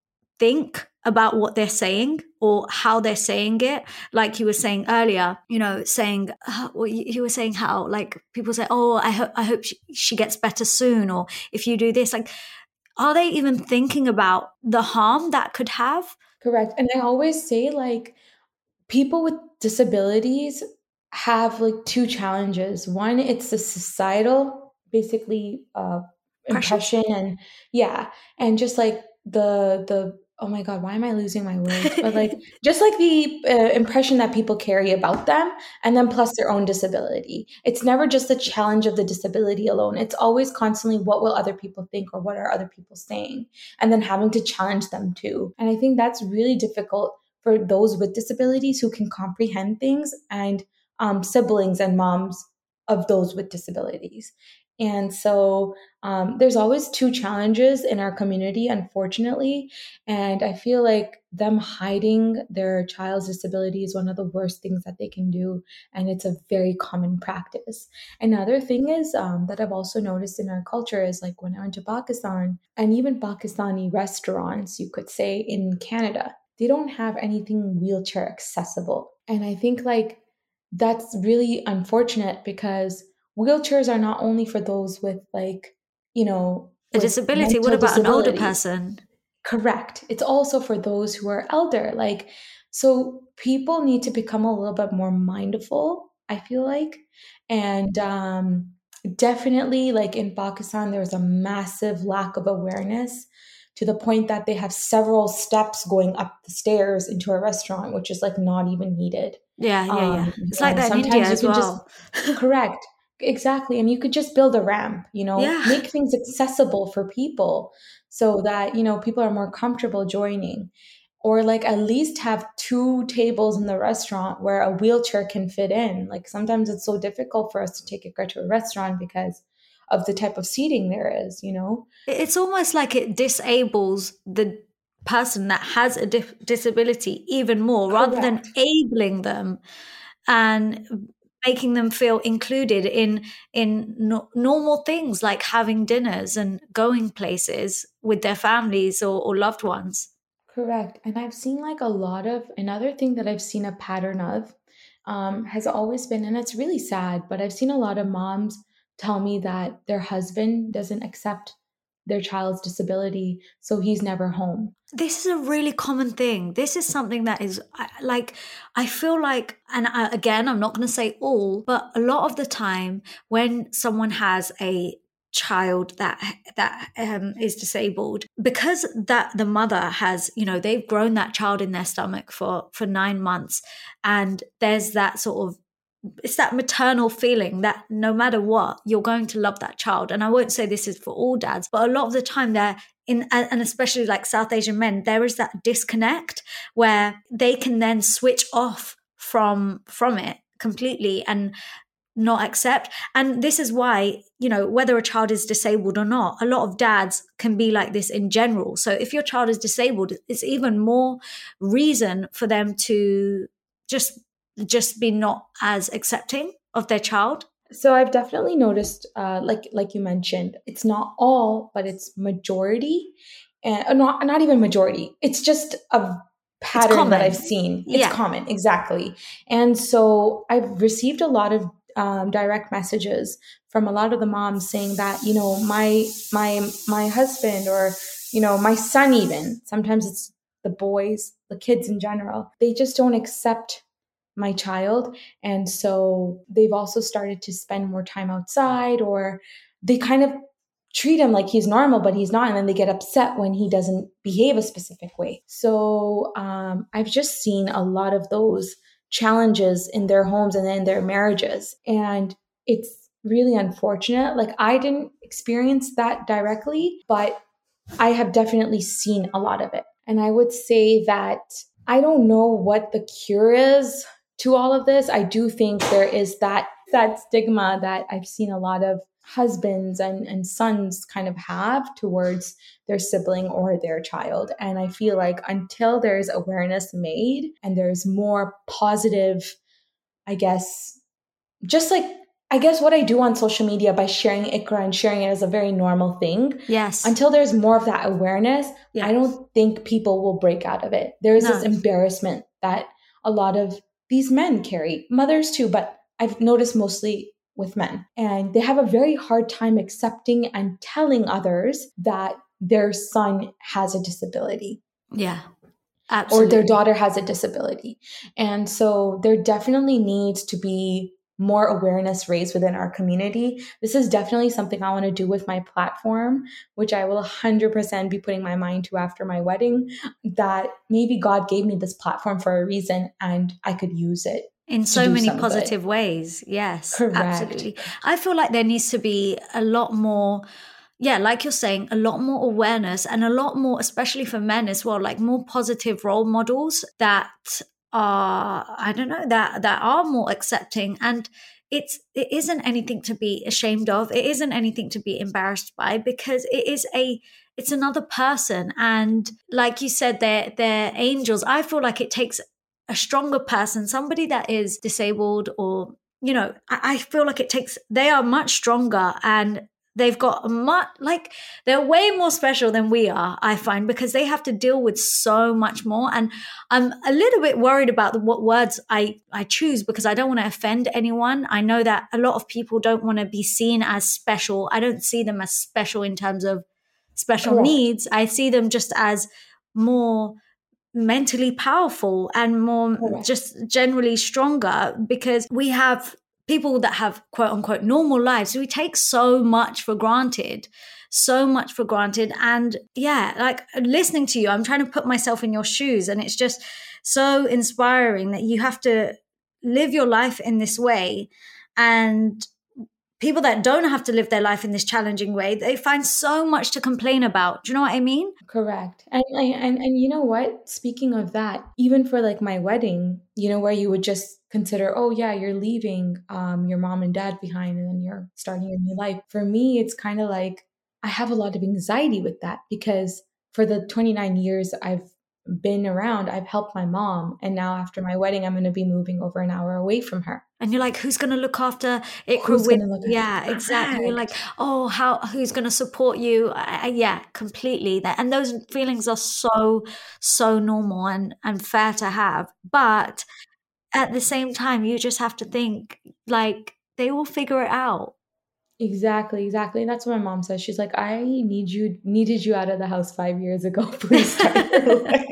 B: think about what they're saying or how they're saying it. Like you were saying earlier, you know, saying, uh, well, you, you were saying how like people say, oh, I hope, I hope she, she gets better soon. Or if you do this, like, are they even thinking about the harm that could have?
C: Correct. And I always say, like, people with disabilities have like two challenges. One, it's the societal, basically, uh, impression, and yeah, and just like the the oh my god, why am I losing my words? But like just like the uh, impression that people carry about them, and then plus their own disability. It's never just the challenge of the disability alone. It's always constantly, what will other people think, or what are other people saying, and then having to challenge them too. And I think that's really difficult for those with disabilities who can comprehend things, and um, siblings and moms of those with disabilities. And so um, there's always two challenges in our community, unfortunately. And I feel like them hiding their child's disability is one of the worst things that they can do. And it's a very common practice. Another thing is um, that I've also noticed in our culture is, like, when I went to Pakistan, and even Pakistani restaurants, you could say, in Canada, they don't have anything wheelchair accessible. And I think like that's really unfortunate, because wheelchairs are not only for those with like, you know,
B: a
C: with
B: disability. What
C: mental
B: about an older
C: disabilities.
B: person?
C: Correct. It's also for those who are elder. Like, so people need to become a little bit more mindful, I feel like. And um, definitely, like in Pakistan, there's a massive lack of awareness to the point that they have several steps going up the stairs into a restaurant, which is like not even needed.
B: Yeah, yeah, yeah.
C: Um,
B: It's
C: you
B: like
C: know,
B: that in India
C: sometimes you
B: as
C: can
B: well.
C: just, correct. Exactly. And you could just build a ramp, you know,
B: Yeah.
C: make things accessible for people so that, you know, people are more comfortable joining. Or like at least have two tables in the restaurant where a wheelchair can fit in. Like sometimes it's so difficult for us to take Ikra to a restaurant because of the type of seating there is, you know?
B: It's almost like it disables the person that has a dif- disability even more rather than
C: Correct.
B: enabling them and making them feel included in in no- normal things like having dinners and going places with their families or, or loved ones.
C: Correct. And I've seen like a lot of another thing that I've seen a pattern of um, has always been, and it's really sad, but I've seen a lot of moms tell me that their husband doesn't accept their child's disability, so he's never home.
B: This is a really common thing. This is something that is I- like, I feel like, and I, again, I'm not going to say all, but a lot of the time when someone has a child that that um, is disabled, because that the mother has, you know, they've grown that child in their stomach for for nine months, and there's that sort of, it's that maternal feeling that no matter what, you're going to love that child. And I won't say this is for all dads, but a lot of the time they're in, and especially like South Asian men, there is that disconnect where they can then switch off from from it completely and not accept. And this is why, you know, whether a child is disabled or not, a lot of dads can be like this in general. So if your child is disabled, it's even more reason for them to just just be not as accepting of their child.
C: So I've definitely noticed, uh, like like you mentioned, it's not all, but it's majority, and uh, not not even majority. It's just a
B: It's
C: pattern that I've
B: common.
C: seen. It's
B: Yeah.
C: common, exactly. And so I've received a lot of um, direct messages from a lot of the moms saying that, you know, my my my husband, or you know, my son, even sometimes it's the boys, the kids in general, they just don't accept my child. And so they've also started to spend more time outside, or they kind of treat him like he's normal, but he's not. And then they get upset when he doesn't behave a specific way. So um, I've just seen a lot of those challenges in their homes and in their marriages. And it's really unfortunate. Like, I didn't experience that directly, but I have definitely seen a lot of it. And I would say that I don't know what the cure is to all of this. I do think there is that that stigma that I've seen a lot of husbands and, and sons kind of have towards their sibling or their child. And I feel like until there's awareness made and there's more positive, I guess, just like, I guess what I do on social media by sharing Ikra and sharing it as a very normal thing.
B: Yes.
C: Until there's more of that awareness,
B: Yeah.
C: I don't think people will break out of it. There is
B: No.
C: this embarrassment that a lot of these men carry, mothers too, but I've noticed mostly with men. And they have a very hard time accepting and telling others that their son has a disability.
B: Yeah. Absolutely.
C: Or their daughter has a disability. And so there definitely needs to be more awareness raised within our community. This is definitely something I want to do with my platform, which I will one hundred percent be putting my mind to after my wedding, that maybe God gave me this platform for a reason and I could use it
B: in so many positive good. ways. Yes,
C: Correct.
B: Absolutely. I feel like there needs to be a lot more, yeah, like you're saying, a lot more awareness and a lot more, especially for men as well, like more positive role models that are, I don't know, that that are more accepting. And it's it isn't anything to be ashamed of. It isn't anything to be embarrassed by, because it is a it's another person. And like you said, they're they're angels. I feel like it takes a stronger person, somebody that is disabled, or, you know, I, I feel like it takes, they are much stronger and they've got a much, like, they're way more special than we are, I find, because they have to deal with so much more. And I'm a little bit worried about the, what words I, I choose, because I don't want to offend anyone. I know that a lot of people don't want to be seen as special. I don't see them as special in terms of special
C: Correct.
B: needs. I see them just as more mentally powerful and more
C: Correct.
B: just generally stronger, because we have people that have quote unquote normal lives. We take so much for granted, so much for granted. And yeah, like listening to you, I'm trying to put myself in your shoes, and it's just so inspiring that you have to live your life in this way. And people that don't have to live their life in this challenging way, they find so much to complain about. Do you know what I mean?
C: Correct. And, and and you know what? Speaking of that, even for like my wedding, you know, where you would just consider, oh yeah, you're leaving um, your mom and dad behind and then you're starting a new life. For me, it's kind of like I have a lot of anxiety with that, because for the twenty-nine years I've been around, I've helped my mom. And now after my wedding, I'm going to be moving over an hour away from her.
B: And you're like, who's going to look after Ikra?
C: Who's
B: with,
C: gonna look after-
B: yeah, exactly. You're like, oh, how, who's going to support you? I, I, yeah, completely. That, and those feelings are so, so normal and, and fair to have. But at the same time, you just have to think, like, they will figure it out.
C: Exactly, exactly. And that's what my mom says. She's like, I need you, needed you out of the house five years ago. Please start your life.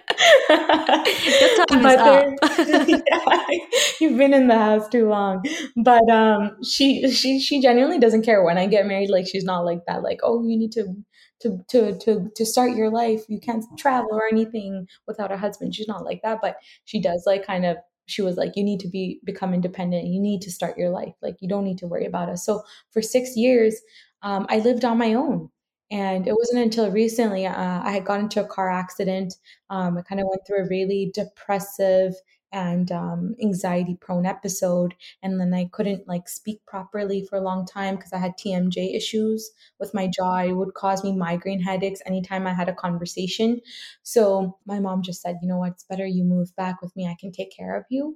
B: Your time is
C: But
B: up.
C: there- yeah, you've been in the house too long. But um, she she she genuinely doesn't care when I get married. Like, she's not like that. Like, oh, you need to to to to to start your life. You can't travel or anything without a husband. She's not like that. But she does like kind of. She was like, you need to be become independent. You need to start your life. Like, you don't need to worry about us. So for six years, um, I lived on my own. And it wasn't until recently uh, I had got into a car accident. Um, I kind of went through a really depressive and um, anxiety prone episode. And then I couldn't like speak properly for a long time because I had T M J issues with my jaw. It would cause me migraine headaches anytime I had a conversation. So my mom just said, you know what, it's better you move back with me. I can take care of you.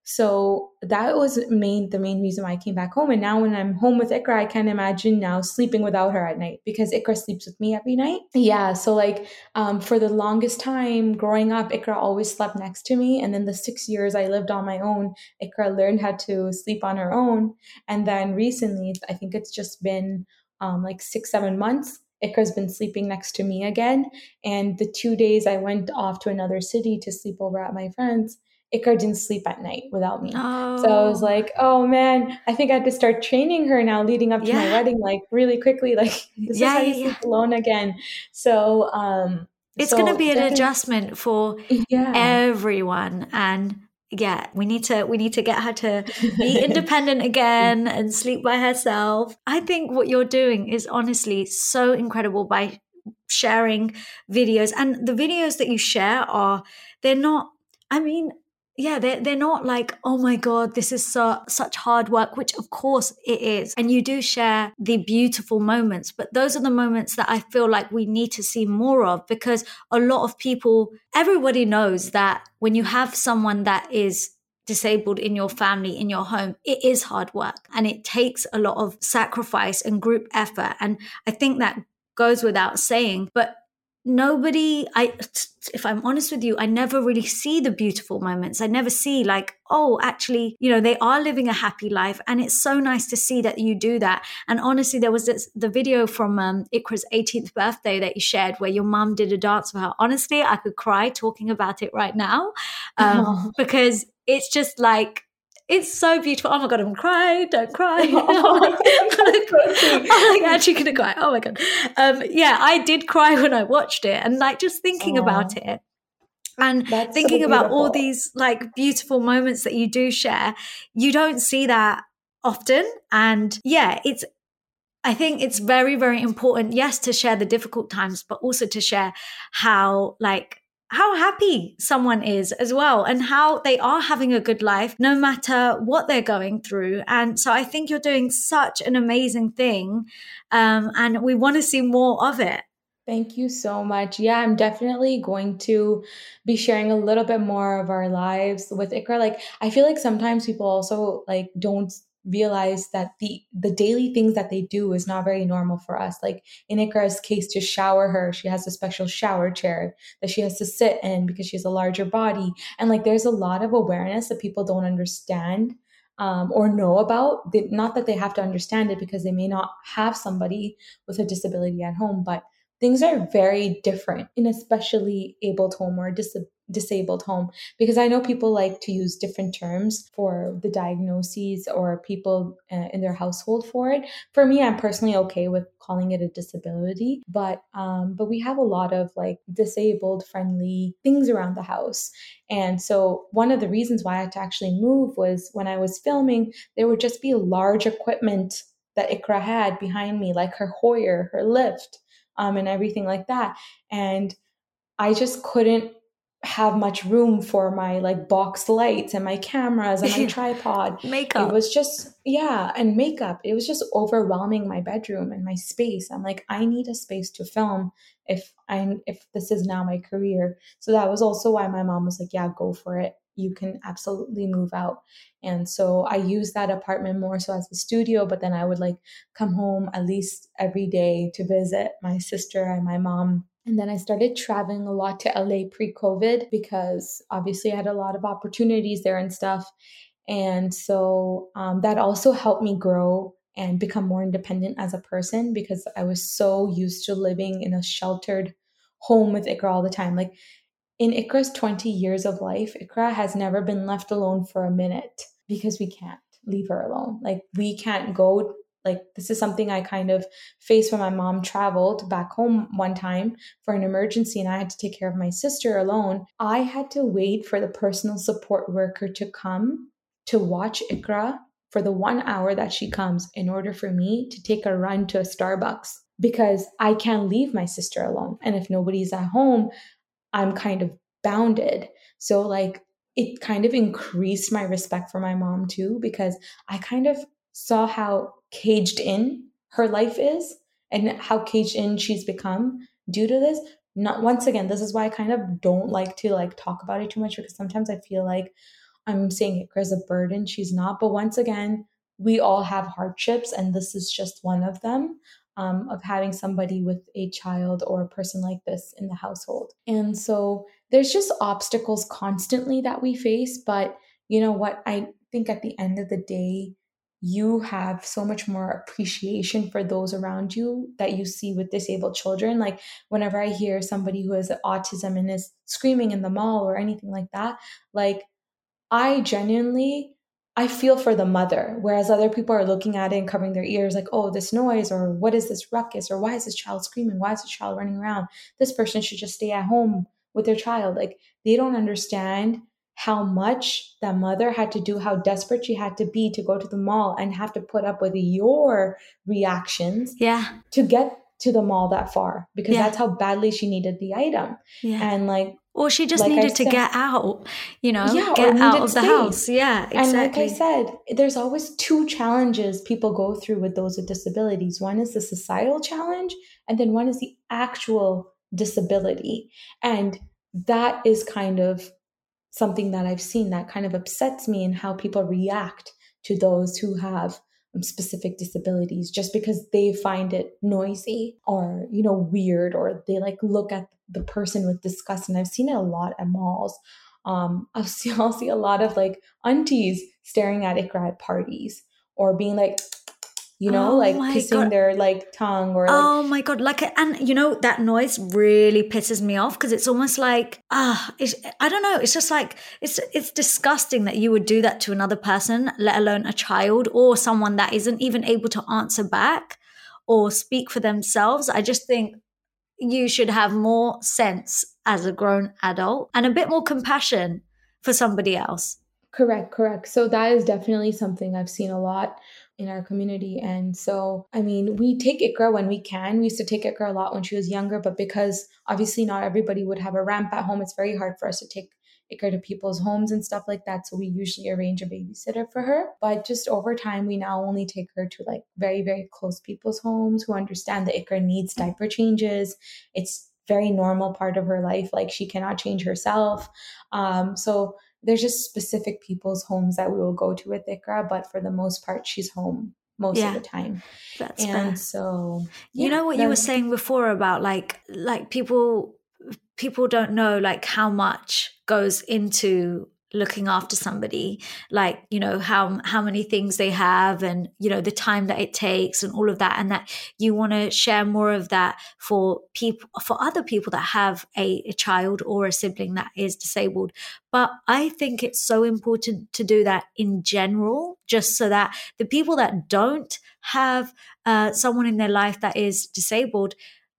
C: So that was main the main reason why I came back home. And now when I'm home with Ikra, I can't imagine now sleeping without her at night, because Ikra sleeps with me every night. Yeah. So like um, for the longest time growing up, Ikra always slept next to me. And then the six years I lived on my own, Ikra learned how to sleep on her own. And then recently, I think it's just been um, like six, seven months. Ikra's been sleeping next to me again. And the two days I went off to another city to sleep over at my friends, Ikra didn't sleep at night without me.
B: Oh.
C: So I was like, oh man, I think I had to start training her now leading up to
B: Yeah.
C: my wedding, like really quickly. Like, this
B: Yeah,
C: is how you
B: yeah,
C: sleep alone again. So um
B: it's
C: so
B: going to be an
C: definitely-
B: adjustment for
C: Yeah.
B: everyone. And yeah, we need to we need to get her to be independent again and sleep by herself. I think what you're doing is honestly so incredible by sharing videos. And the videos that you share are, they're not, I mean, yeah, they're, they're not like, oh my God, this is so, such hard work, which of course it is. And you do share the beautiful moments, but those are the moments that I feel like we need to see more of, because a lot of people, everybody knows that when you have someone that is disabled in your family, in your home, it is hard work and it takes a lot of sacrifice and group effort. And I think that goes without saying, but nobody, I, if I'm honest with you, I never really see the beautiful moments. I never see like, oh, actually, you know, they are living a happy life. And it's so nice to see that you do that. And honestly, there was this, the video from um, Ikra's eighteenth birthday that you shared where your mum did a dance for her. Honestly, I could cry talking about it right now um, because it's just like, it's so beautiful. Oh my God, I'm crying. Don't cry.
C: Oh,
B: I'm, like, I'm like actually going to cry. Oh my God. Um, yeah, I did cry when I watched it, and like just thinking
C: Aww.
B: about it and
C: That's
B: thinking
C: so
B: about all
C: beautiful.
B: these like beautiful moments that you do share. You don't see that often. And yeah, it's, I think it's very, very important, yes, to share the difficult times, but also to share how like, how happy someone is as well, and how they are having a good life no matter what they're going through. And so I think you're doing such an amazing thing, um, and we want to see more of it.
C: Thank you so much. Yeah, I'm definitely going to be sharing a little bit more of our lives with Ikra. Like, I feel like sometimes people also like don't realize that the the daily things that they do is not very normal for us. Like in Ikra's case, to shower her, she has a special shower chair that she has to sit in because she has a larger body. And like there's a lot of awareness that people don't understand um, or know about. They, not that they have to understand it because they may not have somebody with a disability at home, but things are very different in especially abled home or dis- disabled home, because I know people like to use different terms for the diagnoses or people uh, in their household for it. For me, I'm personally okay with calling it a disability, but um, but we have a lot of like disabled friendly things around the house. And so one of the reasons why I had to actually move was when I was filming, there would just be large equipment that Ikra had behind me, like her Hoyer, her lift, um, and everything like that. And I just couldn't have much room for my like box lights and my cameras and my tripod.
B: Makeup.
C: It was just, yeah, and makeup. It was just overwhelming my bedroom and my space. I'm like, I need a space to film if I if this is now my career. So that was also why my mom was like, yeah, go for it. You can absolutely move out. And so I used that apartment more so as a studio, but then I would like come home at least every day to visit my sister and my mom. And then I started traveling a lot to L A pre-COVID because obviously I had a lot of opportunities there and stuff. And so um, that also helped me grow and become more independent as a person because I was so used to living in a sheltered home with Ikra all the time. Like in Ikra's twenty years of life, Ikra has never been left alone for a minute because we can't leave her alone. Like we can't go. Like this is something I kind of faced when my mom traveled back home one time for an emergency and I had to take care of my sister alone. I had to wait for the personal support worker to come to watch Ikra for the one hour that she comes in order for me to take a run to a Starbucks because I can't leave my sister alone. And if nobody's at home, I'm kind of bounded. So like it kind of increased my respect for my mom too, because I kind of saw how caged in her life is and how caged in she's become due to this. Not once again, this is why I kind of don't like to like talk about it too much because sometimes I feel like I'm saying Ikra's a burden. She's not. But once again, we all have hardships and this is just one of them. Um, of having somebody with a child or a person like this in the household. And so there's just obstacles constantly that we face. But you know what? I think at the end of the day, you have so much more appreciation for those around you that you see with disabled children. Like whenever I hear somebody who has autism and is screaming in the mall or anything like that, like I genuinely I feel for the mother, whereas other people are looking at it and covering their ears like, oh, this noise, or what is this ruckus, or why is this child screaming? Why is this child running around? This person should just stay at home with their child. Like, they don't understand how much that mother had to do, how desperate she had to be to go to the mall and have to put up with your reactions
B: yeah.
C: to get to the mall that far, because
B: Yeah.
C: that's how badly she needed the item.
B: Yeah.
C: And like,
B: or she just
C: like I
B: needed to
C: said-
B: get out, you know,
C: Yeah, or
B: get out
C: needed
B: of the
C: space.
B: house. Yeah, exactly.
C: And like I said, there's always two challenges people go through with those with disabilities. One is the societal challenge, and then one is the actual disability. And that is kind of something that I've seen that kind of upsets me in how people react to those who have um, specific disabilities, just because they find it noisy or, you know, weird, or they like look at the person with disgust. And I've seen it a lot at malls. Um, I'll see, I'll see a lot of like aunties staring at Ikra at parties or being like, you know,
B: Oh
C: like
B: my
C: kissing
B: God.
C: their like tongue or like,
B: Oh my God. Like, and you know, that noise really pisses me off because it's almost like, ah, it's, I don't know. It's just like, it's, it's disgusting that you would do that to another person, let alone a child or someone that isn't even able to answer back or speak for themselves. I just think you should have more sense as a grown adult and a bit more compassion for somebody else.
C: Correct, correct. So that is definitely something I've seen a lot in our community. And so, I mean, we take Ikra when we can. We used to take Ikra a lot when she was younger, but because obviously not everybody would have a ramp at home, it's very hard for us to take Ikra to people's homes and stuff like that. So we usually arrange a babysitter for her. But just over time, we now only take her to like very, very close people's homes who understand that Ikra needs diaper changes. It's very normal part of her life. Like she cannot change herself. Um, so there's just specific people's homes that we will go to with Ikra, but for the most part, she's home most
B: Yeah,
C: of the time.
B: that's
C: And
B: fair.
C: so,
B: You
C: yeah,
B: know what you were
C: that's-
B: saying before about like like people people don't know like how much goes into looking after somebody, like, you know, how how many things they have, and, you know, the time that it takes and all of that, and that you want to share more of that for people, for other people that have a, a child or a sibling that is disabled. But I think it's so important to do that in general, just so that the people that don't have uh, someone in their life that is disabled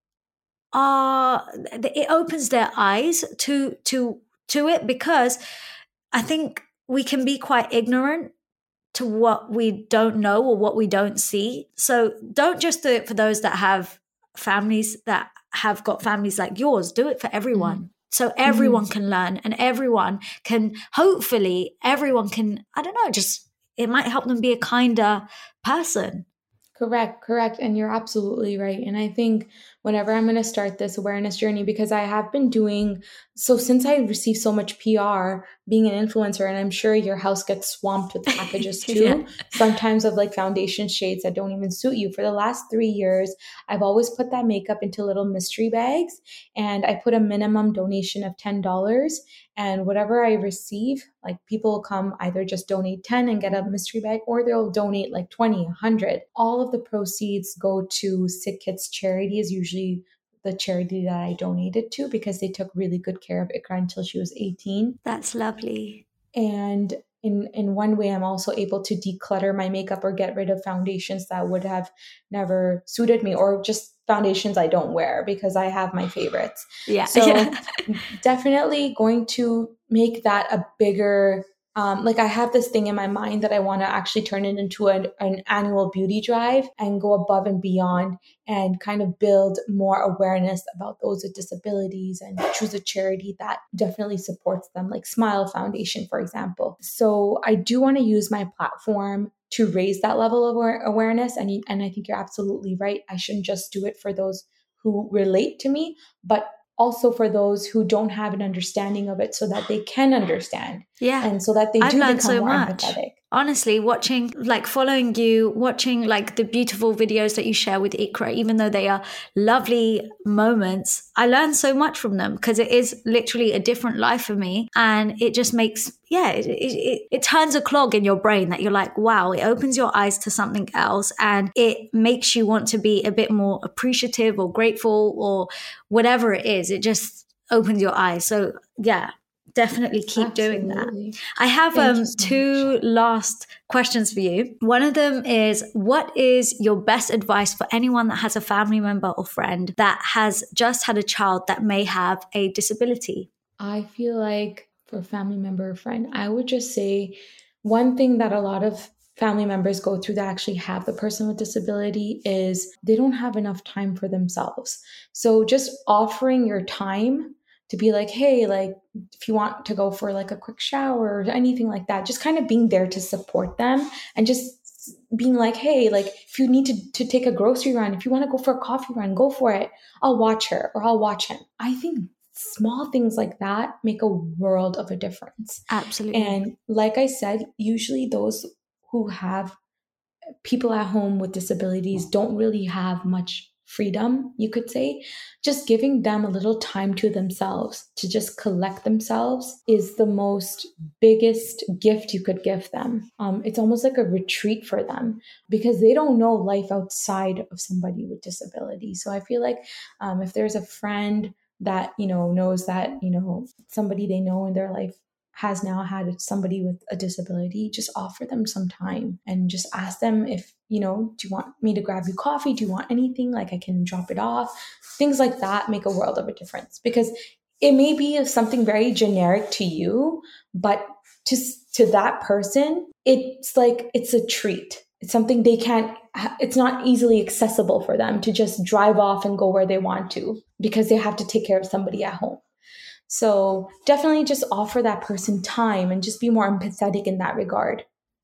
B: are, it opens their eyes to to to it, because I think we can be quite ignorant to what we don't know or what we don't see. So don't just do it for those that have families that have got families like yours. Do it for everyone.
C: Mm-hmm.
B: So everyone mm-hmm. can learn, and everyone can, hopefully everyone can, I don't know, just, it might help them be a kinder person.
C: Correct, correct. And you're absolutely right. And I think whenever I'm going to start this awareness journey, because I have been doing, so since I received so much P R being an influencer, and I'm sure your house gets swamped with packages too, yeah. sometimes of like foundation shades that don't even suit you. For the last three years, I've always put that makeup into little mystery bags, and I put a minimum donation of ten dollars. And whatever I receive, like people will come either just donate ten and get a mystery bag, or they'll donate like twenty, a hundred. All of the proceeds go to Sick Kids Charity, is usually the charity that I donated to, because they took really good care of Ikra until she was eighteen.
B: That's lovely.
C: And in, in one way, I'm also able to declutter my makeup or get rid of foundations that would have never suited me, or just foundations I don't wear because I have my favorites.
B: Yeah.
C: So
B: yeah.
C: definitely going to make that a bigger, um, like I have this thing in my mind that I want to actually turn it into an, an annual beauty drive and go above and beyond and kind of build more awareness about those with disabilities, and choose a charity that definitely supports them, like Smile Foundation, for example. So I do want to use my platform to raise that level of awareness. And, and I think you're absolutely right. I shouldn't just do it for those who relate to me, but also for those who don't have an understanding of it, so that they can understand.
B: Yeah.
C: And so that they
B: I've
C: do
B: learned
C: become
B: so
C: more
B: much.
C: empathetic.
B: Honestly, watching, like following you, watching like the beautiful videos that you share with Ikra, even though they are lovely moments, I learn so much from them, because it is literally a different life for me. And it just makes, yeah, it, it, it, it turns a clog in your brain that you're like, wow, it opens your eyes to something else. And it makes you want to be a bit more appreciative or grateful or whatever it is. It just opens your eyes. So yeah. Definitely keep Absolutely. doing that. I have um, so two much. last questions for you. One of them is, what is your best advice for anyone that has a family member or friend that has just had a child that may have a disability?
C: I feel like for a family member or friend, I would just say one thing that a lot of family members go through that actually have the person with disability is they don't have enough time for themselves. So just offering your time to be like, hey, like if you want to go for like a quick shower or anything like that, just kind of being there to support them, and just being like, hey, like if you need to, to take a grocery run, if you want to go for a coffee run, go for it. I'll watch her or I'll watch him. I think small things like that make a world of a difference.
B: Absolutely.
C: And like I said, usually those who have people at home with disabilities don't really have much freedom, you could say. Just giving them a little time to themselves, to just collect themselves, is the most biggest gift you could give them. Um, it's almost like a retreat for them, because they don't know life outside of somebody with disability. So I feel like um, if there's a friend that, you know, knows that, you know, somebody they know in their life has now had somebody with a disability, just offer them some time and just ask them if, you know, do you want me to grab you coffee? Do you want anything? Like I can drop it off. Things like that make a world of a difference, because it may be something very generic to you, but to, to that person, it's like, it's a treat. It's something they can't, it's not easily accessible for them to just drive off and go where they want to, because they have to take care of somebody at home. So definitely just offer that person time and just be more empathetic in that regard.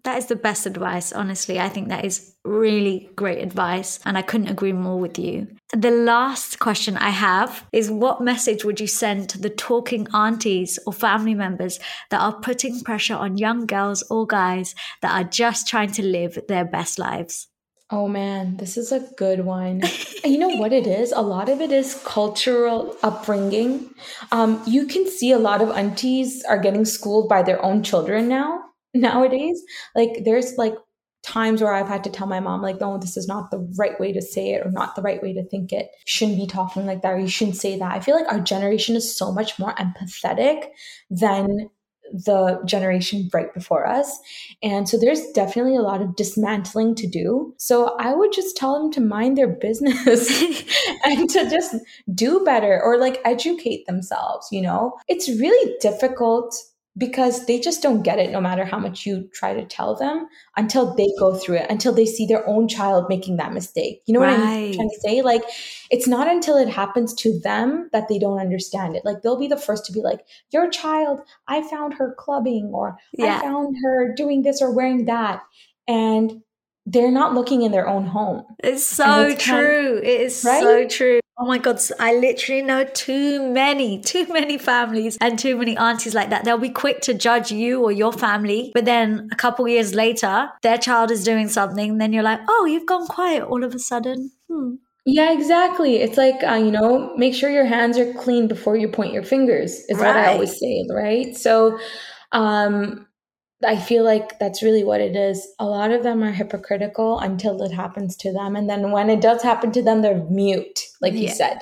B: That is the best advice, honestly. I think that is really great advice, and I couldn't agree more with you. The last question I have is, what message would you send to the talking aunties or family members that are putting pressure on young girls or guys that are just trying to live their best lives?
C: Oh man, this is a good one. You know what it is? A lot of it is cultural upbringing. Um, you can see a lot of aunties are getting schooled by their own children now, nowadays. Like there's like times where I've had to tell my mom, like, no, this is not the right way to say it or not the right way to think it. You shouldn't be talking like that, or you shouldn't say that. I feel like our generation is so much more empathetic than the generation right before us. And so there's definitely a lot of dismantling to do. So I would just tell them to mind their business and to just do better, or like educate themselves, you know? It's really difficult because they just don't get it no matter how much you try to tell them, until they go through it, until they see their own child making that mistake. You know what
B: Right.
C: I'm trying to say? Like, it's not until it happens to them that they don't understand it. Like, they'll be the first to be like, your child, I found her clubbing, or
B: Yeah.
C: I found her doing this or wearing that. And they're not looking in their own home.
B: It's so
C: And it's kind-
B: true. It is
C: Right?
B: so true. Oh my God. I literally know too many, too many families and too many aunties like that. They'll be quick to judge you or your family. But then a couple years later, their child is doing something. And then you're like, oh, you've gone quiet all of a sudden. Hmm.
C: Yeah, exactly. It's like, uh, you know, make sure your hands are clean before you point your fingers, is what I
B: Right.
C: always say, right? So um, I feel like that's really what it is. A lot of them are hypocritical until it happens to them. And then when it does happen to them, they're mute, like you
B: Yeah.
C: said.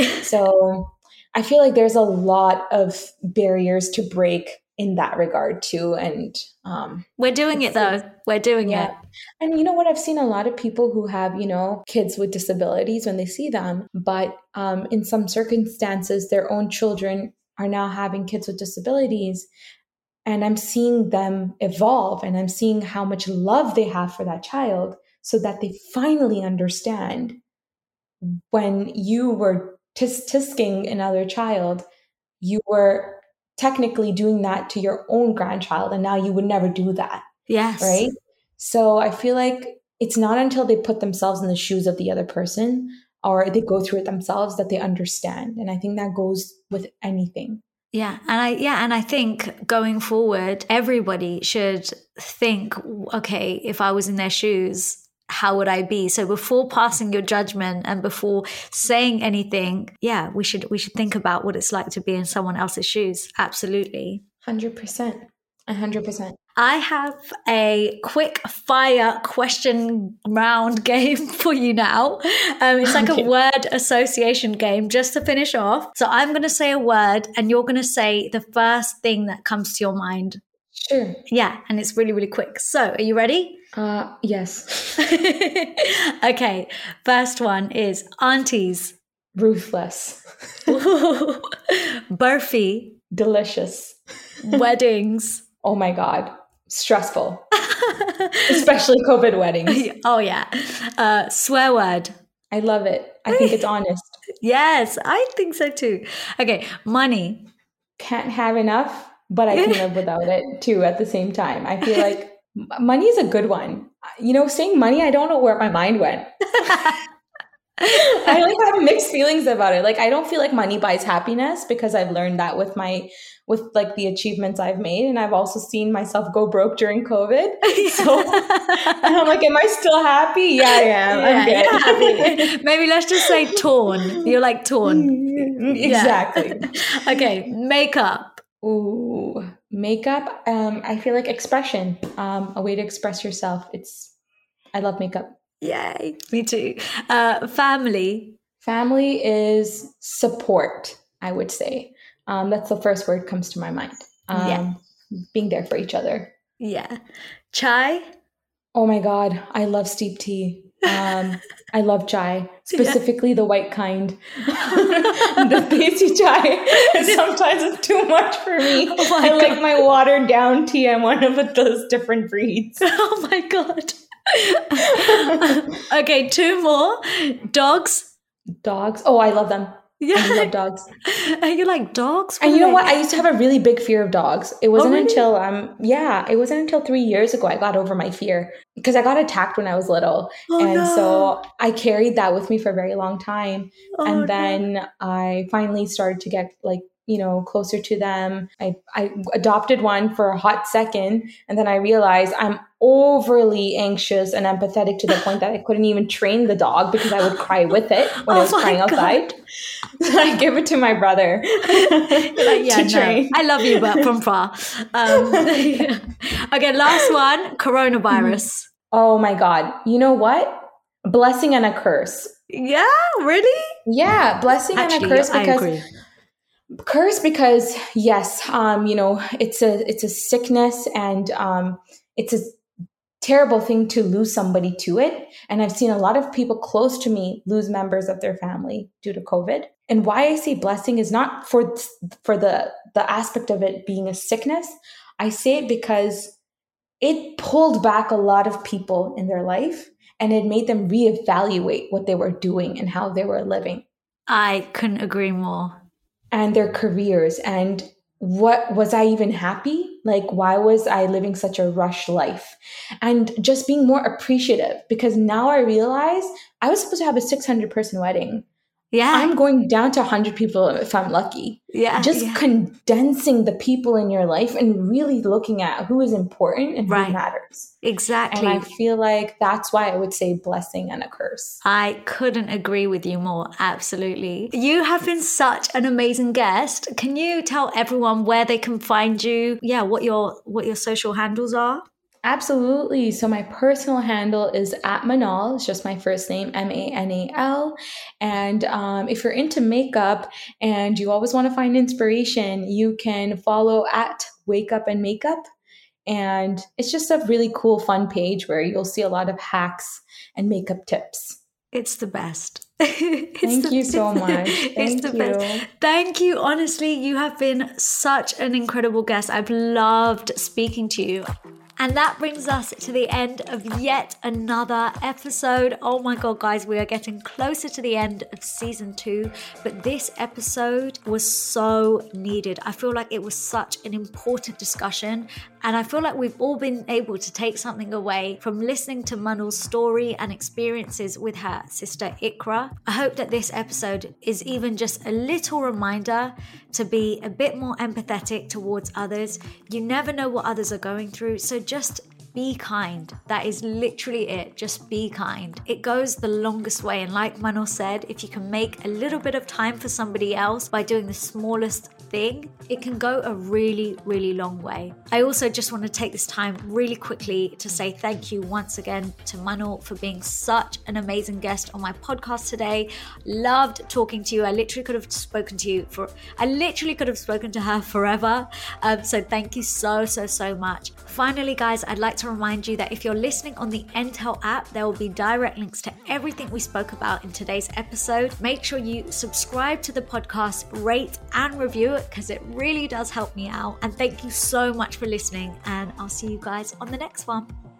C: So I feel like there's a lot of barriers to break in that regard too. And um,
B: We're doing it though. We're doing
C: yeah.
B: it.
C: And you know what? I've seen a lot of people who have, you know, kids with disabilities when they see them, but um, in some circumstances, their own children are now having kids with disabilities. And I'm seeing them evolve, and I'm seeing how much love they have for that child, so that they finally understand when you were tis tisking another child, you were technically doing that to your own grandchild, and now you would never do that.
B: Yes.
C: Right? So I feel like it's not until they put themselves in the shoes of the other person, or they go through it themselves, that they understand. And I think that goes with anything.
B: Yeah. And I, yeah. And I think going forward, everybody should think, okay, if I was in their shoes, how would I be? So before passing your judgment and before saying anything, yeah, we should, we should think about what it's like to be in someone else's shoes. Absolutely.
C: one hundred percent. one hundred percent.
B: I have a quick fire question round game for you now. Um, it's like
C: Okay.
B: a word association game just to finish off. So I'm going to say a word and you're going to say the first thing that comes to your mind.
C: Sure.
B: Yeah. And it's really, really quick. So are you ready?
C: Uh, yes.
B: Okay. First one is aunties.
C: Ruthless.
B: Burfy.
C: Delicious.
B: Weddings.
C: Oh my God. Stressful. Especially COVID weddings.
B: Oh yeah. Uh, swear word.
C: I love it. I think it's honest.
B: Yes, I think so too. Okay, money.
C: Can't have enough, but I can live without it too at the same time. I feel like m- money is a good one. You know, saying money, I don't know where my mind went. I like have mixed feelings about it. Like, I don't feel like money buys happiness, because I've learned that with my with like the achievements I've made, and I've also seen myself go broke during COVID. So and I'm like, am I still happy? Yeah, I am. I'm
B: Yeah,
C: good.
B: you're happy. Maybe let's just say torn. You're like torn.
C: Exactly.
B: Okay, makeup.
C: Ooh, makeup. Um, I feel like expression. Um, a way to express yourself. It's. I love makeup.
B: Yay, me too. Uh, family.
C: Family is support, I would say. Um, that's the first word comes to my mind. Um,
B: Yeah.
C: Being there for each other.
B: Yeah. Chai.
C: Oh my God, I love steep tea. Um, I love chai, specifically the white kind. The desi chai, sometimes it's too much for me.
B: Oh my
C: I like
B: God.
C: my watered down tea. I'm one of those different breeds.
B: Oh my God. Okay, two more. Dogs.
C: Dogs. Oh, I love them.
B: Yeah.
C: I love dogs.
B: And you're like, dogs?
C: And you know
B: Really?
C: what? I used to have a really big fear of dogs. It wasn't
B: Oh, really?
C: until um yeah, it wasn't until three years ago I got over my fear because I got attacked when I was little.
B: Oh,
C: and
B: no.
C: so I carried that with me for a very long time.
B: Oh,
C: and
B: no.
C: then I finally started to get like, you know, closer to them. I, I adopted one for a hot second, and then I realized I'm overly anxious and empathetic to the point that I couldn't even train the dog because I would cry with it when
B: Oh
C: it was
B: my
C: crying
B: God.
C: outside. I give it to my brother
B: Like, yeah,
C: to
B: no,
C: train.
B: I love you, but from far. Um, yeah. Okay, last one, coronavirus.
C: Oh my God. You know what? Blessing and a curse.
B: Yeah, really?
C: Yeah, blessing
B: Actually,
C: and a curse
B: I
C: because
B: agree.
C: curse because yes, um, you know, it's a it's a sickness and um it's a terrible thing to lose somebody to it. And I've seen a lot of people close to me lose members of their family due to COVID. And why I say blessing is not for for the the aspect of it being a sickness. I say it because it pulled back a lot of people in their life and it made them reevaluate what they were doing and how they were living
B: I couldn't agree more.
C: and their careers. And what was I even happy? Like, why was I living such a rush life? And just being more appreciative because now I realize I was supposed to have a six hundred person wedding.
B: Yeah.
C: I'm going down to one hundred people if I'm lucky.
B: yeah.
C: Just
B: yeah.
C: condensing the people in your life and really looking at who is important and
B: Right.
C: who matters.
B: Exactly.
C: And I feel like that's why I would say blessing and a curse.
B: I couldn't agree with you more. Absolutely. You have been such an amazing guest. Can you tell everyone where they can find you? Yeah, what your what your social handles are?
C: Absolutely. So my personal handle is at Manal. It's just my first name, M A N A L. And um, if you're into makeup and you always want to find inspiration, you can follow at Wake Up and Makeup. And it's just a really cool, fun page where you'll see a lot of hacks and makeup tips.
B: It's the best. It's
C: Thank
B: the,
C: you so much.
B: It's
C: Thank
B: the
C: you.
B: best. Thank you. Honestly, you have been such an incredible guest. I've loved speaking to you. And that brings us to the end of yet another episode. Oh my God, guys, we are getting closer to the end of season two. But this episode was so needed. I feel like it was such an important discussion. And I feel like we've all been able to take something away from listening to Manal's story and experiences with her sister Ikra. I hope that this episode is even just a little reminder to be a bit more empathetic towards others. You never know what others are going through, so just be kind. That is literally it. Just be kind. It goes the longest way. And like Manal said, if you can make a little bit of time for somebody else by doing the smallest thing, it can go a really, really long way. I also just want to take this time really quickly to say thank you once again to Manal for being such an amazing guest on my podcast today. Loved talking to you. I literally could have spoken to you for, I literally could have spoken to her forever. Um, so thank you so, so, so much. Finally, guys, I'd like to remind you that if you're listening on the Entel app, there will be direct links to everything we spoke about in today's episode. Make sure you subscribe to the podcast, rate and review it because it really does help me out. And thank you so much for listening, and I'll see you guys on the next one.